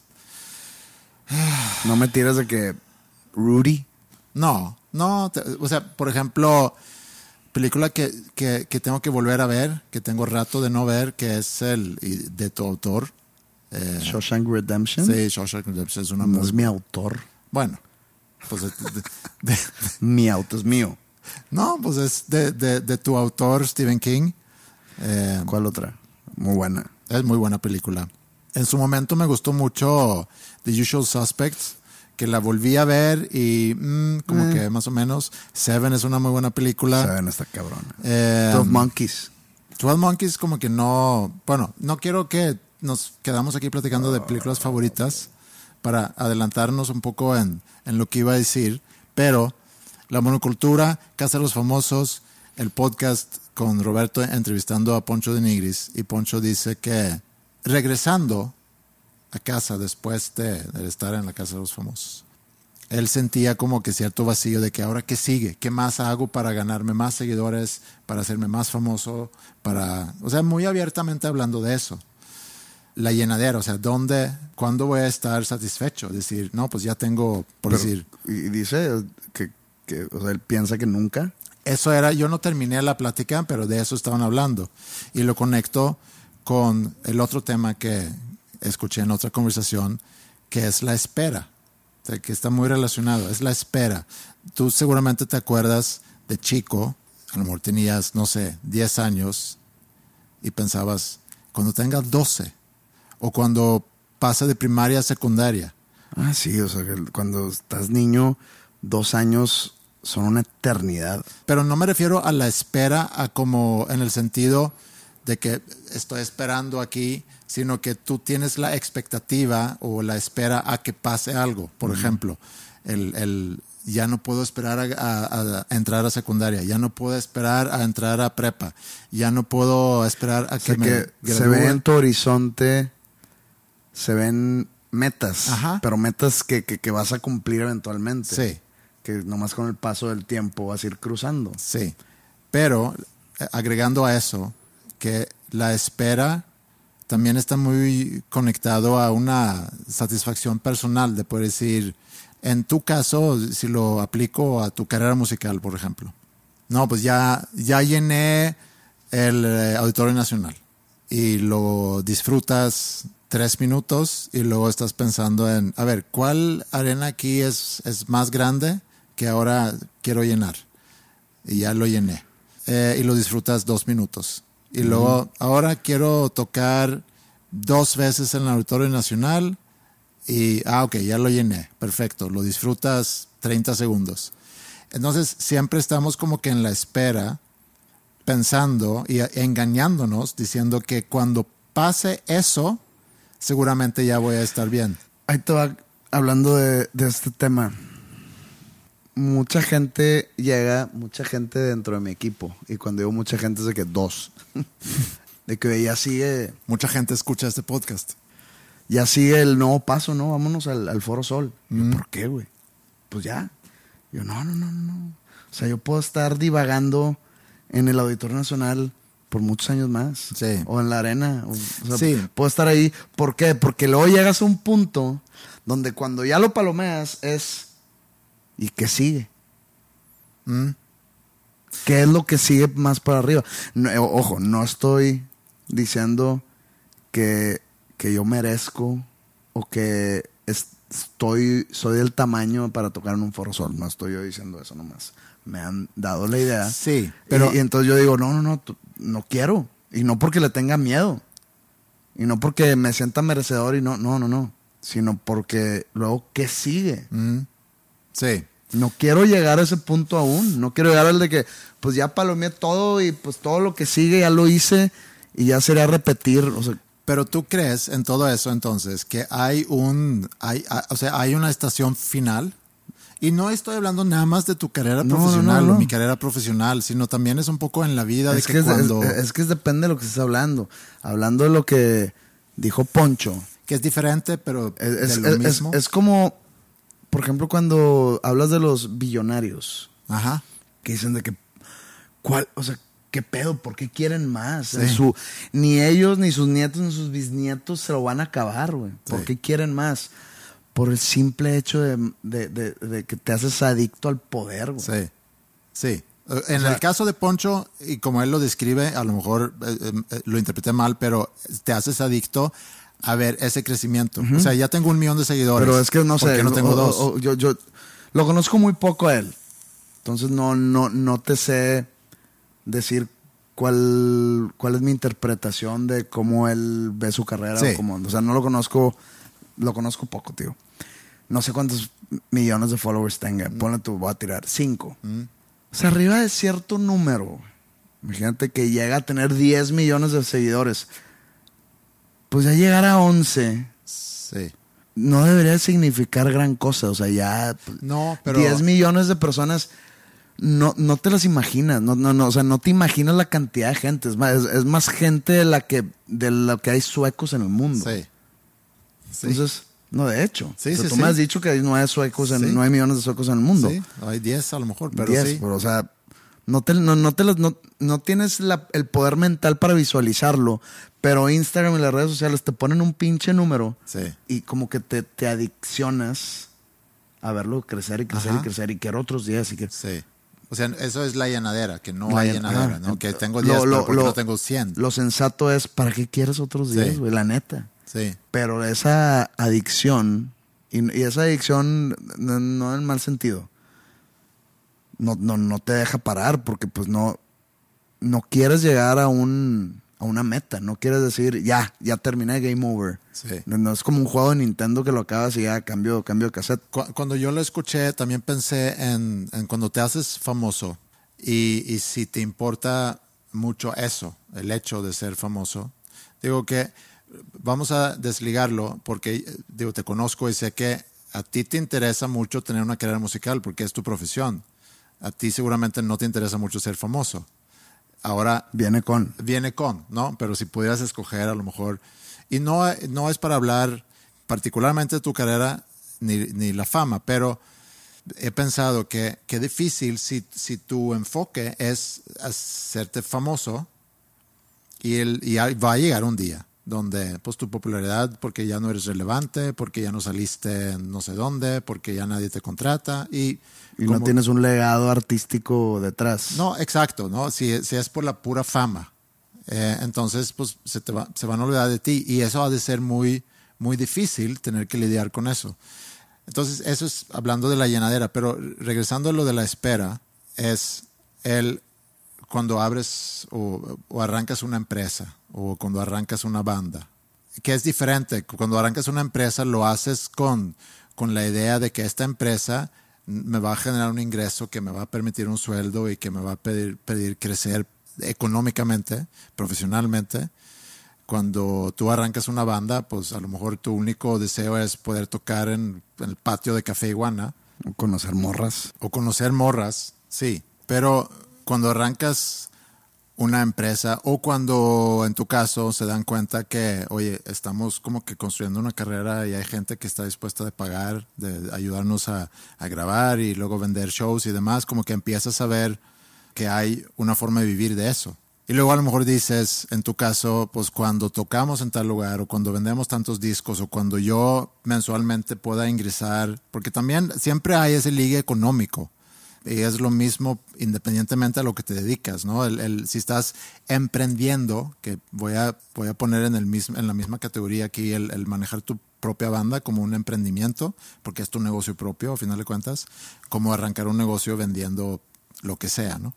No me tiras de que Rudy. No, no. te- o sea, por ejemplo, película que, que, que tengo que volver a ver, que tengo rato de no ver, que es el y de tu autor. Eh, Shawshank Redemption. sí, Shawshank Redemption es una No muy... es mi autor. Bueno, pues de- de- de- Mi auto es mío. no, pues es de, de, de tu autor, Stephen King. Eh, ¿Cuál otra? Muy buena. es muy buena película. En su momento me gustó mucho The Usual Suspects, que la volví a ver y mm, como Eh. que más o menos. Seven es una muy buena película. Saben, está cabrona. Eh, Twelve Monkeys. twelve Monkeys como que no... Bueno, no quiero que nos quedamos aquí platicando de películas favoritas para adelantarnos un poco en, en lo que iba a decir, pero la monocultura, Casa de los Famosos, el podcast con Roberto entrevistando a Poncho de Nigris, y Poncho dice que regresando a casa después de, de estar en la Casa de los Famosos, él sentía como que cierto vacío de que ahora qué sigue, qué más hago para ganarme más seguidores, para hacerme más famoso, para, o sea, muy abiertamente hablando de eso. La llenadera, o sea, ¿dónde, cuándo voy a estar satisfecho? Decir, no, pues ya tengo, por Pero- decir, y y dice que que, o sea, él piensa que nunca. Eso era, yo no terminé la plática, pero de eso estaban hablando. Y lo conecto con el otro tema que escuché en otra conversación, que es la espera, o sea, que está muy relacionado, es la espera. Tú seguramente te acuerdas de chico, a lo mejor tenías, no sé, diez años y pensabas, cuando tengas doce o cuando pase de primaria a secundaria. Ah, sí, o sea, que cuando estás niño, dos años son una eternidad. Pero no me refiero a la espera a como en el sentido de que estoy esperando aquí, sino que tú tienes la expectativa o la espera a que pase algo. Por uh-huh. ejemplo, el, el ya no puedo esperar a, a, a entrar a secundaria, ya no puedo esperar a entrar a prepa, ya no puedo esperar a que, o sea, me que gradúe. Se ve en tu horizonte, se ven metas, Ajá. pero metas que, que, que vas a cumplir eventualmente. Sí. Que nomás con el paso del tiempo vas a ir cruzando. Sí, pero agregando a eso, que la espera también está muy conectado a una satisfacción personal de poder decir, en tu caso, si lo aplico a tu carrera musical, por ejemplo. No, pues ya, ya llené el eh, Auditorio Nacional y lo disfrutas tres minutos y luego estás pensando en, a ver, ¿cuál arena aquí es, es más grande que ahora quiero llenar? Y ya lo llené. Eh, y lo disfrutas dos minutos. Y uh-huh. luego, ahora quiero tocar dos veces en el Auditorio Nacional y, ah, ok, ya lo llené. Perfecto. Lo disfrutas treinta segundos. Entonces, siempre estamos como que en la espera, pensando y engañándonos, diciendo que cuando pase eso, seguramente ya voy a estar bien. Ahí te va hablando de, de este tema. Mucha gente llega, mucha gente dentro de mi equipo. Y cuando digo mucha gente es de que dos. De que ya sigue... Mucha gente escucha este podcast. Ya sigue el nuevo paso, ¿no? Vámonos al, al Foro Sol. Mm. Yo, ¿por qué, güey? Pues ya. Yo, no, no, no, no. O sea, yo puedo estar divagando en el Auditorio Nacional por muchos años más. Sí. O en la arena. O, o sea, sí. Puedo estar ahí. ¿Por qué? Porque luego llegas a un punto donde cuando ya lo palomeas es... ¿Y qué sigue? Mm. ¿Qué es lo que sigue más para arriba? No, ojo, no estoy diciendo que, que yo merezco o que estoy soy del tamaño para tocar en un Foro Sol. No estoy yo diciendo eso nomás. Me han dado la idea. Sí, pero... Y, y entonces yo digo, no, no, no, no quiero. Y no porque le tenga miedo. Y no porque me sienta merecedor y no, no, no, no. Sino porque luego, ¿qué sigue? Mm. Sí. No quiero llegar a ese punto aún. No quiero llegar al de que, pues ya palomeé todo y pues todo lo que sigue ya lo hice y ya sería repetir. O sea, pero tú crees en todo eso entonces que hay un, hay, o sea, hay una estación final. Y no estoy hablando nada más de tu carrera no, profesional no, no. o mi carrera profesional, sino también es un poco en la vida es de que, que cuando... Es, es que depende de lo que estés hablando. Hablando de lo que dijo Poncho. Que es diferente, pero es, de lo es, mismo. Es, es como, por ejemplo, cuando hablas de los billonarios. Ajá. Que dicen de que, ¿cuál? O sea, ¿qué pedo? ¿Por qué quieren más? Sí. En su, ni ellos, ni sus nietos, ni sus bisnietos se lo van a acabar, güey. ¿Por sí. qué quieren más? Por el simple hecho de, de, de, de que te haces adicto al poder, güey. Sí, sí. En o sea, el caso de Poncho, y como él lo describe, a lo mejor eh, eh, lo interpreté mal, pero te haces adicto a ver ese crecimiento. Uh-huh. O sea, ya tengo un millón de seguidores. Pero es que no sé. ¿Por qué no tengo o, dos? O, o, yo, yo lo conozco muy poco a él. Entonces no, no, no te sé decir cuál, cuál es mi interpretación de cómo él ve su carrera. Sí. O, cómo, o sea, no lo conozco, lo conozco poco, tío. No sé cuántos millones de followers tenga. Mm. Ponle tú, voy a tirar cinco. Mm. O sea, arriba de cierto número. Imagínate que llega a tener diez millones de seguidores. Pues ya llegar a once. Sí. No debería significar gran cosa. O sea, ya. No, pero. diez millones de personas. No, no te las imaginas. No, no, no. O sea, no te imaginas la cantidad de gente. Es más, es, es más gente de la que, de la que hay suecos en el mundo. Sí. sí. Entonces. No, de hecho. Sí, o sea, sí, tú sí. me has dicho que hay nueve suecos, en, sí. nueve millones de suecos en el mundo. Sí, hay diez a lo mejor, pero diez, sí. Pero, o sea, no, te, no, no, te las, no, no tienes la, el poder mental para visualizarlo, pero Instagram y las redes sociales te ponen un pinche número sí. y como que te, te adiccionas a verlo crecer y crecer Ajá. y crecer y quiero otros diez y que Sí. O sea, eso es la llenadera, que no La hay llen- llenadera, ajá. ¿no? Que tengo Lo- diez, lo- pero ¿por qué lo- no tengo cien? Lo sensato es, ¿para qué quieres otros diez, Sí. güey? La neta. Sí. Pero esa adicción, y, y esa adicción no, no en mal sentido, no, no, no te deja parar porque pues no, no quieres llegar a un a una meta, no quieres decir, ya, ya terminé, game over. Sí. No, no es como un juego de Nintendo que lo acabas y ya cambio, cambio de cassette. Cu- Cuando yo lo escuché, también pensé en, en cuando te haces famoso y, y si te importa mucho eso, el hecho de ser famoso. Digo que vamos a desligarlo porque, digo, te conozco y sé que a ti te interesa mucho tener una carrera musical porque es tu profesión. A ti seguramente no te interesa mucho ser famoso. Ahora Viene con. viene con, ¿no? Pero si pudieras escoger a lo mejor, y no, no es para hablar particularmente de tu carrera ni, ni la fama, pero he pensado que qué difícil si, si tu enfoque es hacerte famoso y, el, y va a llegar un día donde pues tu popularidad, porque ya no eres relevante, porque ya no saliste en no sé dónde, porque ya nadie te contrata y... Y como- no tienes un legado artístico detrás. No, exacto, ¿no? Si, si es por la pura fama, eh, entonces pues se, te va, se van a olvidar de ti y eso ha de ser muy, muy difícil tener que lidiar con eso. Entonces eso es hablando de la llenadera, pero regresando a lo de la espera, es el cuando abres o, o arrancas una empresa o cuando arrancas una banda, que es diferente. Cuando arrancas una empresa lo haces con, con la idea de que esta empresa me va a generar un ingreso que me va a permitir un sueldo y que me va a pedir, pedir crecer económicamente, profesionalmente. Cuando tú arrancas una banda, pues a lo mejor tu único deseo es poder tocar en, en el patio de Café Iguana. O conocer morras. O conocer morras, sí. Pero cuando arrancas una empresa o cuando en tu caso se dan cuenta que, oye, estamos como que construyendo una carrera y hay gente que está dispuesta a pagar, de ayudarnos a, a grabar y luego vender shows y demás, como que empiezas a ver que hay una forma de vivir de eso. Y luego a lo mejor dices, en tu caso, pues cuando tocamos en tal lugar o cuando vendemos tantos discos o cuando yo mensualmente pueda ingresar, porque también siempre hay ese ligue económico. Y es lo mismo independientemente a lo que te dedicas, ¿no? El, el, si estás emprendiendo, que voy a, voy a poner en, el mismo, en la misma categoría aquí el, el manejar tu propia banda como un emprendimiento, porque es tu negocio propio, a final de cuentas, como arrancar un negocio vendiendo lo que sea, ¿no?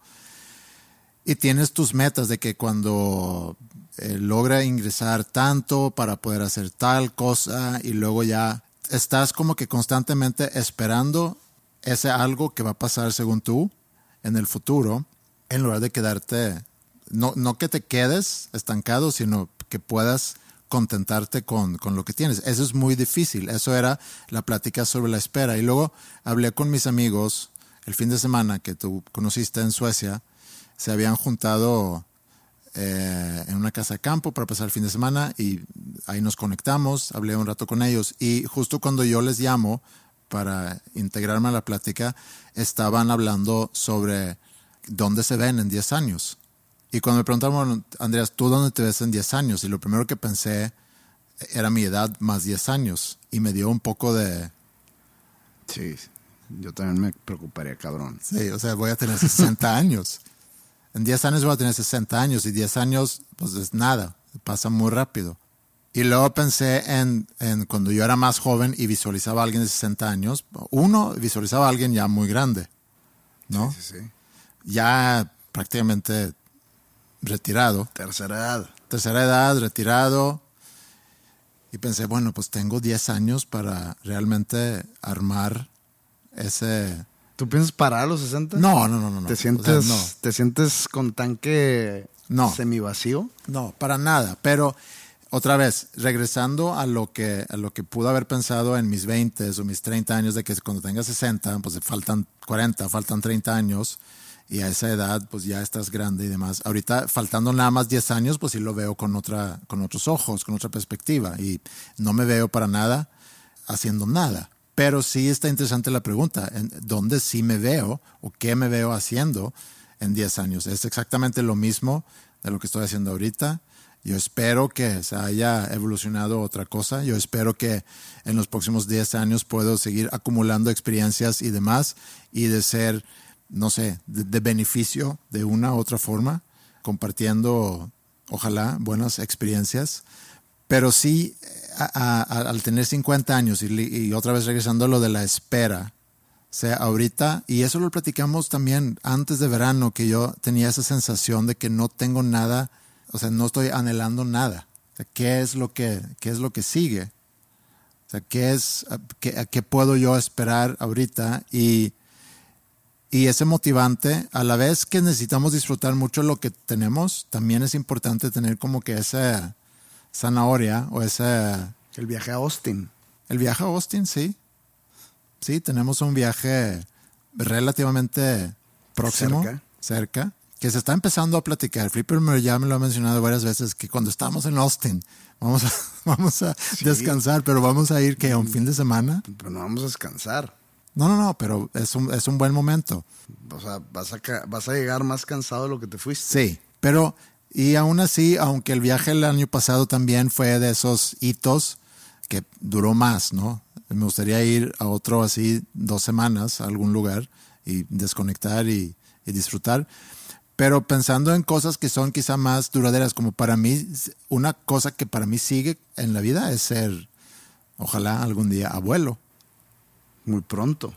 Y tienes tus metas de que cuando eh, logra ingresar tanto para poder hacer tal cosa y luego ya estás como que constantemente esperando ese algo que va a pasar según tú en el futuro, en lugar de quedarte, no, no que te quedes estancado, sino que puedas contentarte con, con lo que tienes. Eso es muy difícil. Eso era la plática sobre la espera. Y luego hablé con mis amigos el fin de semana que tú conociste en Suecia. Se habían juntado eh, en una casa de campo para pasar el fin de semana y ahí nos conectamos, hablé un rato con ellos y justo cuando yo les llamo para integrarme a la plática, estaban hablando sobre dónde se ven en diez años. Y cuando me preguntaron, Andreas, ¿tú dónde te ves en diez años? Y lo primero que pensé era mi edad más diez años. Y me dio un poco de... Sí, yo también me preocuparía, cabrón. Sí, o sea, voy a tener sesenta años. En diez años voy a tener sesenta años y diez años, pues es nada, pasa muy rápido. Y luego pensé en, en cuando yo era más joven y visualizaba a alguien de sesenta años. Uno, visualizaba a alguien ya muy grande, ¿no? Sí, sí, sí. Ya prácticamente retirado. Tercera edad. Tercera edad, retirado. Y pensé, bueno, pues tengo diez años para realmente armar ese... ¿Tú piensas parar a los sesenta? No, no, no, no. no. ¿Te O sientes, sea, no. ¿Te sientes con tanque No. semivacío? No, para nada. Pero otra vez, regresando a lo que, a lo que pude haber pensado en mis veinte o mis treinta años, de que cuando tengas sesenta, pues faltan cuarenta, faltan treinta años, y a esa edad, pues ya estás grande y demás. Ahorita, faltando nada más diez años, pues sí lo veo con, otra, con otros ojos, con otra perspectiva, y no me veo para nada haciendo nada. Pero sí está interesante la pregunta, ¿en dónde sí me veo o qué me veo haciendo en diez años? Es exactamente lo mismo de lo que estoy haciendo ahorita. Yo espero que se haya evolucionado otra cosa. Yo espero que en los próximos diez años puedo seguir acumulando experiencias y demás y de ser, no sé, de, de beneficio de una u otra forma, compartiendo, ojalá, buenas experiencias. Pero sí, a, a, al tener cincuenta años y, y otra vez regresando a lo de la espera, o sea, ahorita, y eso lo platicamos también antes de verano, que yo tenía esa sensación de que no tengo nada, o sea, no estoy anhelando nada. O sea, ¿qué es lo que, qué es lo que sigue? O sea, ¿qué es, qué, qué puedo yo esperar ahorita? Y, y ese motivante, a la vez que necesitamos disfrutar mucho lo que tenemos, también es importante tener como que esa zanahoria o esa... El viaje a Austin. El viaje a Austin, sí. Sí, tenemos un viaje relativamente próximo, cerca, cerca que se está empezando a platicar. Flipper ya me lo ha mencionado varias veces, que cuando estamos en Austin vamos a, vamos a sí. descansar, pero vamos a ir, ¿qué? ¿A un fin de semana? Pero no vamos a descansar. No, no, no, pero es un, es un buen momento. O sea, vas a, vas a llegar más cansado de lo que te fuiste. Sí, pero y aún así, aunque el viaje el año pasado también fue de esos hitos que duró más, ¿no? Me gustaría ir a otro así dos semanas a algún lugar y desconectar y, y disfrutar. Pero pensando en cosas que son quizá más duraderas, como para mí, una cosa que para mí sigue en la vida es ser, ojalá algún día, abuelo. Muy pronto.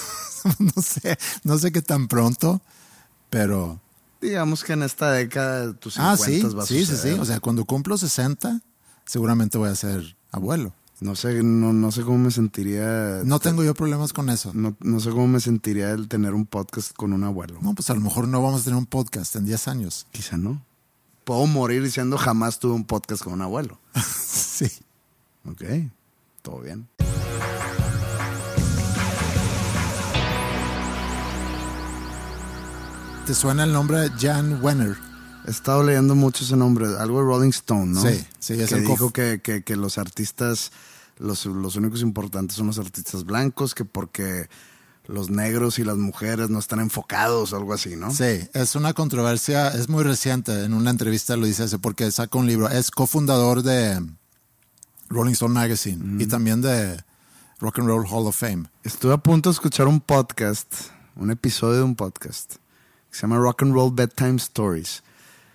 no sé, no sé qué tan pronto, pero... Digamos que en esta década de tus cincuenta ah, sí, va a sí, suceder. sí, sí. O sea, cuando cumplo sesenta, seguramente voy a ser abuelo. No sé, no, no sé cómo me sentiría... No tengo yo problemas con eso. No, no sé cómo me sentiría el tener un podcast con un abuelo. No, pues a lo mejor no vamos a tener un podcast en diez años. Quizá no. Puedo morir diciendo jamás tuve un podcast con un abuelo. Sí. Ok, todo bien. ¿Te suena el nombre Jan Wenner? He estado leyendo mucho ese nombre, algo de Rolling Stone, ¿no? Sí, sí. Es que el dijo cof- que, que, que los artistas, los, los únicos importantes son los artistas blancos, que porque los negros y las mujeres no están enfocados o algo así, ¿no? Sí, es una controversia, es muy reciente. En una entrevista lo dice eso porque saca un libro. Es cofundador de Rolling Stone Magazine mm. y también de Rock and Roll Hall of Fame. Estuve a punto de escuchar un podcast, un episodio de un podcast que se llama Rock and Roll Bedtime Stories.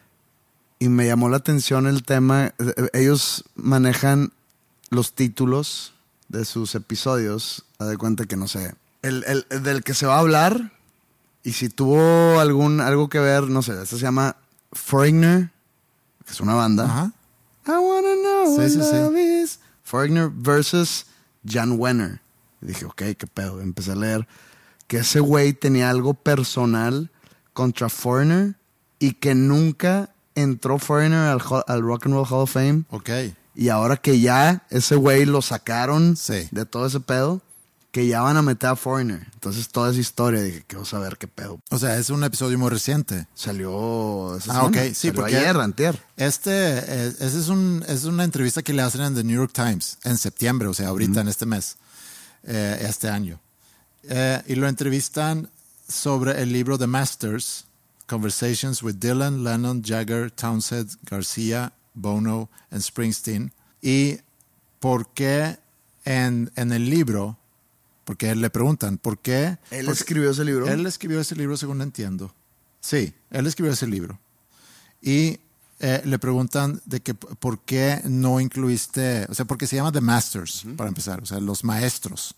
Y me llamó la atención el tema. Ellos manejan los títulos de sus episodios. Haz de cuenta que, no sé, el, el, el del que se va a hablar. Y si tuvo algún algo que ver, no sé, esto se llama Foreigner, que es una banda. Ajá. I wanna know what sí, sí, love sí. is. Foreigner versus Jan Wenner. Y dije, ok, qué pedo. Empecé a leer que ese güey tenía algo personal contra Foreigner y que nunca entró Foreigner al, al Rock and Roll Hall of Fame. Ok. Y ahora que ya ese güey lo sacaron sí. de todo ese pedo, que ya van a meter a Foreigner. Entonces toda esa historia, dije, quiero saber qué pedo. O sea, es un episodio muy reciente. Salió esa Ah, semana. ok. Sí, Salió porque ayer, antier. Este, eh, ese es, un, es una entrevista que le hacen en The New York Times en septiembre, o sea, ahorita mm-hmm. en este mes, eh, este año. Eh, y lo entrevistan sobre el libro The Masters, Conversations with Dylan, Lennon, Jagger, Townsend, García, Bono and Springsteen. Y por qué en, en el libro, porque le preguntan, ¿por qué? ¿Él porque escribió ese libro? Él escribió ese libro, según entiendo. Sí, él escribió ese libro. Y eh, le preguntan de que por qué no incluiste, o sea, porque se llama The Masters, uh-huh. para empezar, o sea, los maestros.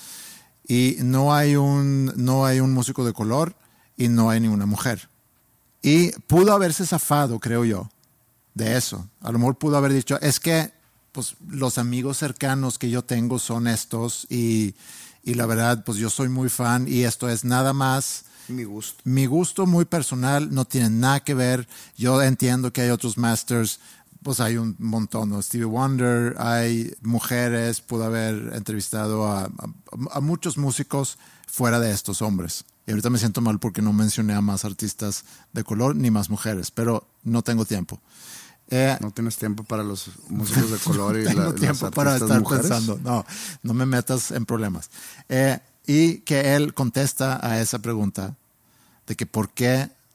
Y no hay un, no hay un músico de color y no hay ninguna mujer. Y pudo haberse zafado, creo yo, de eso. A lo mejor pudo haber dicho, es que pues, los amigos cercanos que yo tengo son estos y, y la verdad, pues yo soy muy fan y esto es nada más... Mi gusto. Mi gusto muy personal, no tiene nada que ver. Yo entiendo que hay otros masters, pues hay un montón, ¿no? Stevie Wonder, hay mujeres, pudo haber entrevistado a, a, a muchos músicos fuera de estos hombres. Y ahorita me siento mal porque no mencioné a más artistas de color ni más mujeres, pero no tengo tiempo. Eh, no tienes tiempo para los músicos de color y no tengo la, tiempo las para artistas estar mujeres. pensando. No, no me metas en problemas. Eh, y que él contesta a esa pregunta de que por qué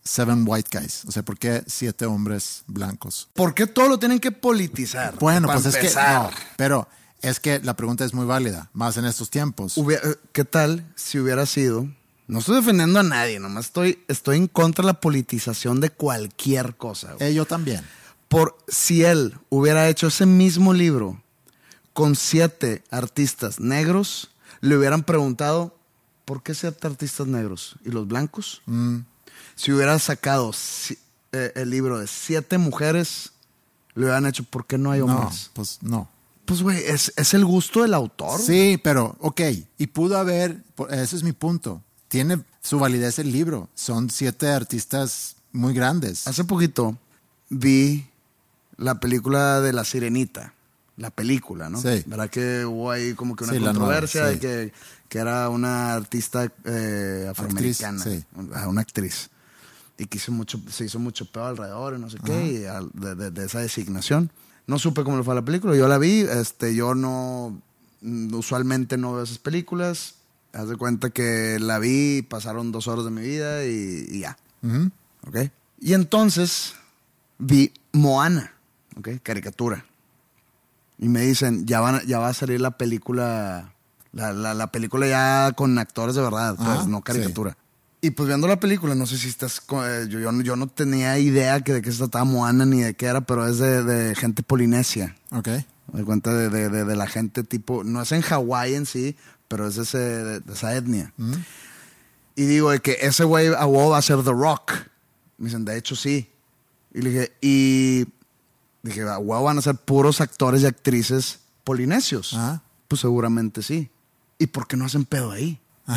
seven white guys? O sea, ¿por qué siete hombres blancos? ¿Por qué todo lo tienen que politizar? Bueno, Para pues empezar. es que no, pero es que la pregunta es muy válida, más en estos tiempos. Hubiera- ¿Qué tal si hubiera sido? No estoy defendiendo a nadie, nomás estoy, estoy en contra de la politización de cualquier cosa. güey. Eh, yo también. Por si él hubiera hecho ese mismo libro con siete artistas negros, le hubieran preguntado, ¿por qué siete artistas negros? ¿Y los blancos? Mm. Si hubiera sacado si- eh, el libro de siete mujeres, le hubieran hecho, ¿por qué no hay No, hombres? pues no. Pues, güey, es, es el gusto del autor. Sí, pero, ok, y pudo haber, por- ese es mi punto, tiene su validez el libro, son siete artistas muy grandes. Hace poquito vi la película de La Sirenita, la película, ¿no? Sí. ¿Verdad que hubo ahí como que una Sí, la controversia nueva, de sí. que, que era una artista eh, afroamericana, Actriz, una una actriz, y que hizo mucho, se hizo mucho peor alrededor y no sé qué, y al- de, de- de esa designación. No supe cómo le fue a la película, yo la vi, este, yo no, mm, usualmente no veo esas películas, haz de cuenta que la vi, pasaron dos horas de mi vida y, y ya. Ujú. ¿Ok? Y entonces vi Moana, ¿ok? Caricatura. Y me dicen, ya, van, a- ya va a salir la película, la, la, la película ya con actores de verdad, pues, Ajá, no caricatura. Y pues viendo la película, no sé si estás, co- eh, yo, yo, no- yo no tenía idea que de qué se trataba Moana ni de qué era, pero es de, de gente polinesia. Ok. Me cuenta de, de, de, de la gente tipo, no es en Hawái en sí, pero es de, ese, de, de esa etnia. Y digo de que ese güey a huevo va a ser The Rock. Me dicen, de hecho sí. Y le dije, y dije, a huevo van a ser puros actores y actrices polinesios. Ajá. Pues seguramente sí. ¿Y por qué no hacen pedo ahí?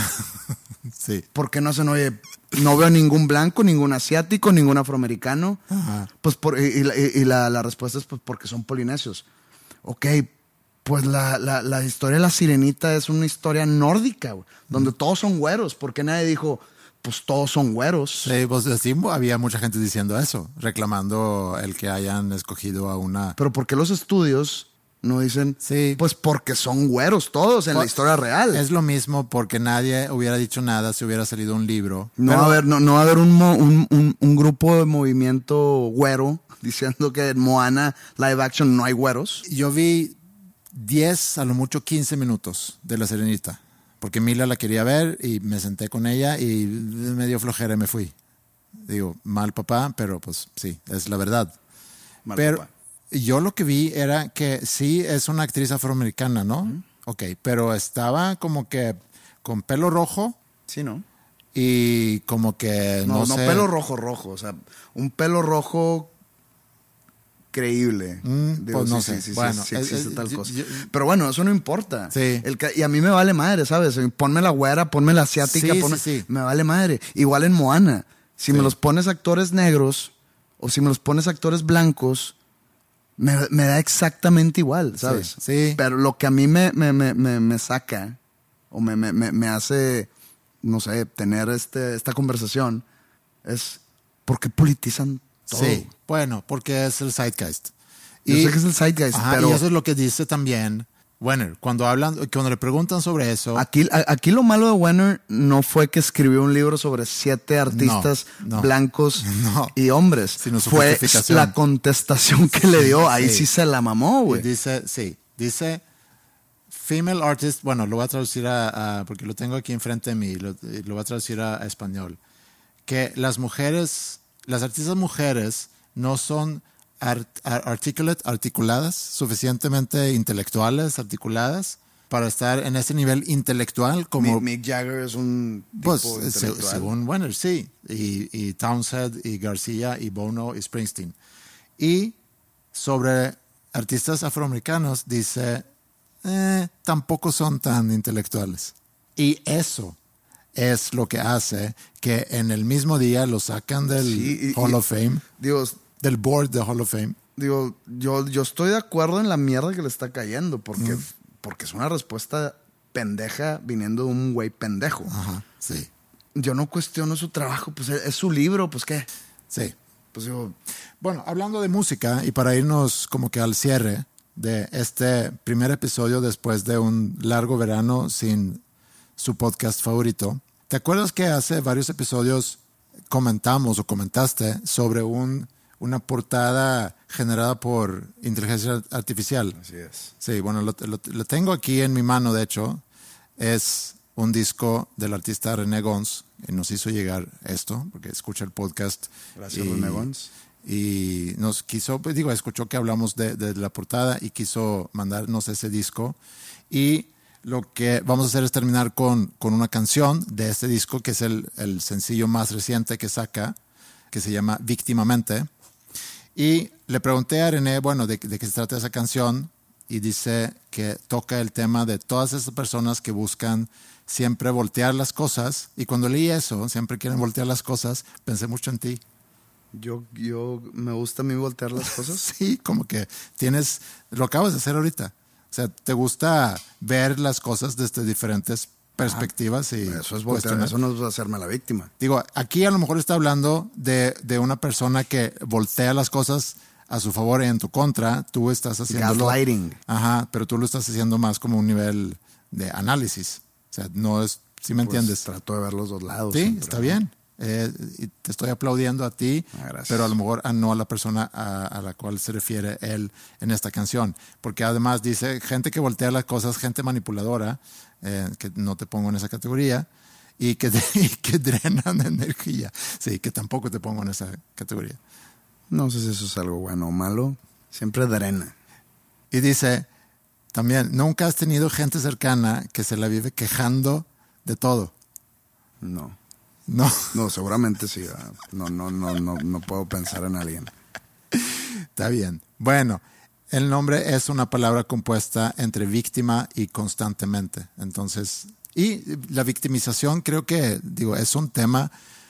Sí. ¿Por qué no hacen, oye, no veo ningún blanco, ningún asiático, ningún afroamericano? Ajá. Pues por, y, y la, y- y la- la respuesta es pues porque son polinesios. Ok, pues la, la, la historia de la sirenita es una historia nórdica, güey, donde todos son güeros. ¿Por qué nadie dijo, pues todos son güeros? Sí, pues sí, había mucha gente diciendo eso, reclamando el que hayan escogido a una... Pero ¿por qué los estudios no dicen, Sí. pues porque son güeros todos en la Pues, historia real? Es lo mismo porque nadie hubiera dicho nada si hubiera salido un libro. No Pero- va a haber, no, no va a haber un, mo- un, un- un grupo de movimiento güero diciendo que en Moana live action no hay güeros. Yo vi diez, a lo mucho quince minutos de La Sirenita, porque Mila la quería ver y me senté con ella y me dio flojera y me fui. Digo, mal papá, pero pues sí, es la verdad. Mal pero papá. yo lo que vi era que sí es una actriz afroamericana, ¿no? Ok, pero estaba como que con pelo rojo Sí, ¿no? y como que No, no, no, sé. pelo rojo, rojo. O sea, un pelo rojo creíble. Mm, pues no sé. Sí, sí, Bueno, sí, sí es- existe es- tal yo- cosa. yo- Pero bueno, eso no importa. Sí. El ca- y a mí me vale madre, ¿sabes? Ponme la güera, ponme la asiática, Sí, ponme- sí, sí. me vale madre. Igual en Moana. Si Sí. me los pones actores negros o si me los pones actores blancos, me, me da exactamente igual, ¿sabes? sí. Pero lo que a mí me, me, me, me, me saca o me, me, me, me hace, no sé, tener este, esta conversación es ¿por qué politizan todo? Sí, bueno, porque es el zeitgeist. Yo sé que es el zeitgeist, Ajá, pero y eso es lo que dice también Wenner. Cuando hablan, cuando le preguntan sobre eso, aquí, a- aquí lo malo de Wenner no fue que escribió un libro sobre siete artistas No, no. blancos No. y hombres. Sino su Fue justificación. la contestación que le dio. Ahí sí, Sí. se la mamó, y güey. dice, sí, dice female artist, bueno, lo voy a traducir a, a- porque lo tengo aquí enfrente de mí, lo, lo voy a traducir a, a español, que las mujeres, las artistas mujeres no son art, ar- articulate, articuladas, suficientemente intelectuales, articuladas, para estar en ese nivel intelectual como... Mi- Mick Jagger es un tipo Pues se- intelectual. según Wenner, sí. Y, y Townsend, y García, y Bono, y Springsteen. Y sobre artistas afroamericanos dice, eh, tampoco son tan intelectuales. Y eso es lo que hace que en el mismo día lo sacan del Sí, y- Hall y- of Fame, Digo, del board de Hall of Fame. digo yo, yo estoy de acuerdo en la mierda que le está cayendo porque, porque es una respuesta pendeja viniendo de un güey pendejo. Ajá, sí, Yo no cuestiono su trabajo, pues es, es su libro, pues qué. sí. Pues digo, Bueno, hablando de música y para irnos como que al cierre de este primer episodio después de un largo verano sin su podcast favorito, ¿te acuerdas que hace varios episodios comentamos o comentaste sobre un, una portada generada por inteligencia artificial. Así es. Sí, bueno, lo, lo, lo tengo aquí en mi mano, de hecho. Es un disco del artista René Gons, que nos hizo llegar esto, porque escucha el podcast. Gracias, René Gons. Y nos quiso, pues digo, escuchó que hablamos de, de la portada y quiso mandarnos ese disco. Y lo que vamos a hacer es terminar con, con una canción de este disco, que es el, el sencillo más reciente que saca, que se llama Víctimamente. Y le pregunté a René, bueno, de, de qué se trata esa canción, y dice que toca el tema de todas esas personas que buscan siempre voltear las cosas. Y cuando leí eso, siempre quieren voltear las cosas, pensé mucho en ti. Yo, yo, me gusta a mí voltear las cosas. Sí, como que tienes, lo acabas de hacer ahorita. O sea, te gusta ver las cosas desde diferentes perspectivas. Ah, y eso es voltear, eso no es hacerme la víctima. Digo, aquí a lo mejor está hablando de, de una persona que voltea las cosas a su favor y en tu contra. Tú estás haciendo gaslighting. Ajá, pero tú lo estás haciendo más como un nivel de análisis. O sea, no es, ¿sí me Pues entiendes? trato de ver los dos lados. Sí, siempre, está ¿no? bien. Eh, y te estoy aplaudiendo a ti, Ah, gracias. pero a lo mejor a no a la persona a, a la cual se refiere él en esta canción. Porque además dice gente que voltea las cosas, gente manipuladora, eh, que no te pongo en esa categoría, y que, y que drenan energía. Sí, que tampoco te pongo en esa categoría. No sé si eso es algo bueno o malo. Siempre drena. Y dice también, nunca has tenido gente cercana que se la vive quejando de todo. No. No. No, seguramente sí. No, no, no, no, no puedo pensar en alguien. Está bien. Bueno, el nombre es una palabra compuesta entre víctima y constantemente. Entonces, y la victimización creo que, digo, es un tema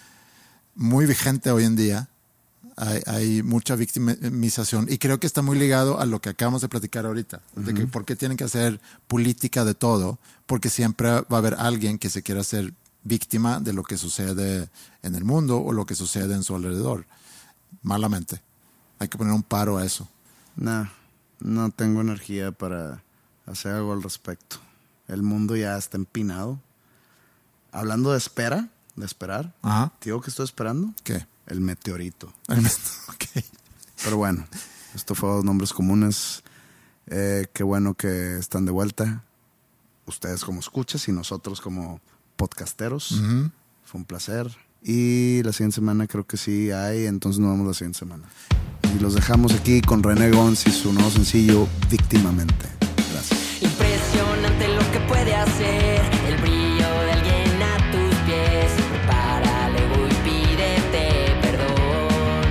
muy vigente hoy en día. Hay, hay mucha victimización y creo que está muy ligado a lo que acabamos de platicar ahorita. Uh-huh. De que por qué tienen que hacer política de todo, porque siempre va a haber alguien que se quiera hacer víctima de lo que sucede en el mundo o lo que sucede en su alrededor. Malamente. Hay que poner un paro a eso. No, no tengo energía para hacer algo al respecto. El mundo ya está empinado. Hablando de espera, de esperar. Ajá. ¿Te digo que estoy esperando? ¿Qué? El meteorito. Ok. Pero bueno, esto fue Dos Nombres Comunes. Eh, qué bueno que están de vuelta. Ustedes como escuchas y nosotros como podcasteros. Uh-huh. Fue un placer. Y la siguiente semana creo que sí hay, entonces nos vemos la siguiente semana. Y los dejamos aquí con René Gons y su nuevo sencillo, Víctimamente. Gracias. Impresionante lo que puede hacer el brillo de alguien a tus pies. Prepárale y pídete perdón.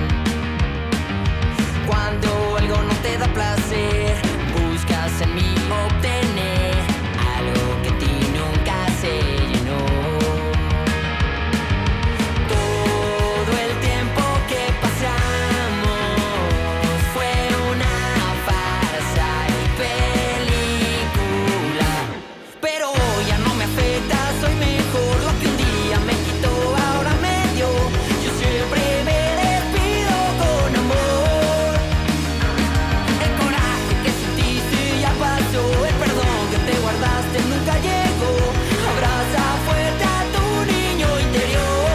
Cuando algo no te da placer, buscas en mí obtener algo que en ti nunca se llenó. Todo el tiempo que pasamos fue una farsa y película, pero ya no me afecta, soy mejor. Lo que un día me quitó ahora me dio. Yo siempre me despido con amor. El coraje que sentiste ya pasó, el perdón que te guardaste nunca llegó. Abraza fuerte a tu niño interior.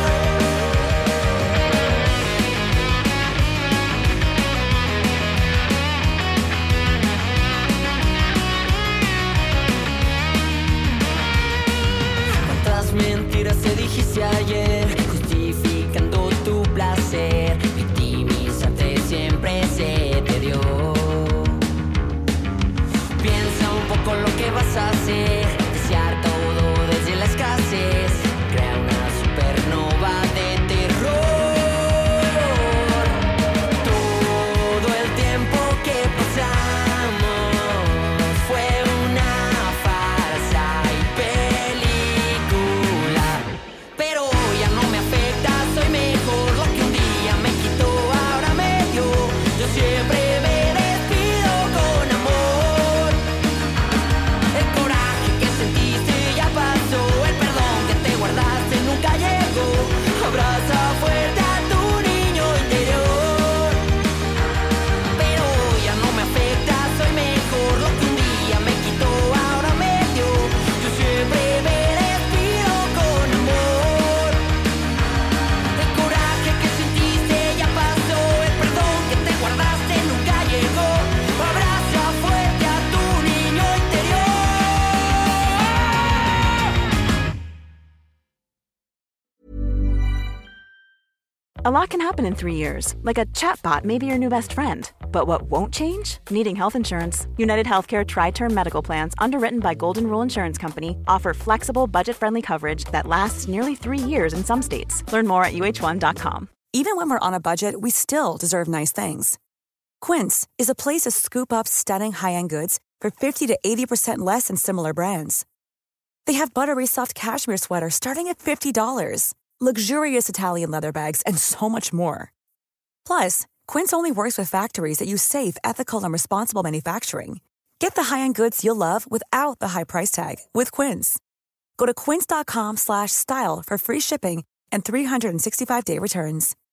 Cuántas mentiras te dijiste ayer, justificando tu placer. Victimizarte siempre se te dio. Piensa un poco lo que vas a hacer. Desear todo desde la escasez. Crea una supernova de terror. Todo el tiempo que pasamos fue una farsa y película, pero ya no me afecta, soy mejor. Lo que un día me quitó ahora me dio. Yo siempre me despido con amor. El coraje que A lot can happen in three years, like a chatbot may be your new best friend. But what won't change? Needing health insurance. United Healthcare Tri-Term Medical Plans, underwritten by Golden Rule Insurance Company, offer flexible, budget-friendly coverage that lasts nearly three years in some states. Learn more at U H one dot com. Even when we're on a budget, we still deserve nice things. Quince is a place to scoop up stunning high-end goods for fifty to eighty percent less than similar brands. They have buttery soft cashmere sweaters starting at fifty dollars, luxurious Italian leather bags, and so much more. Plus, Quince only works with factories that use safe, ethical, and responsible manufacturing. Get the high-end goods you'll love without the high price tag with Quince. Go to quince dot com slash style for free shipping and three sixty-five day returns.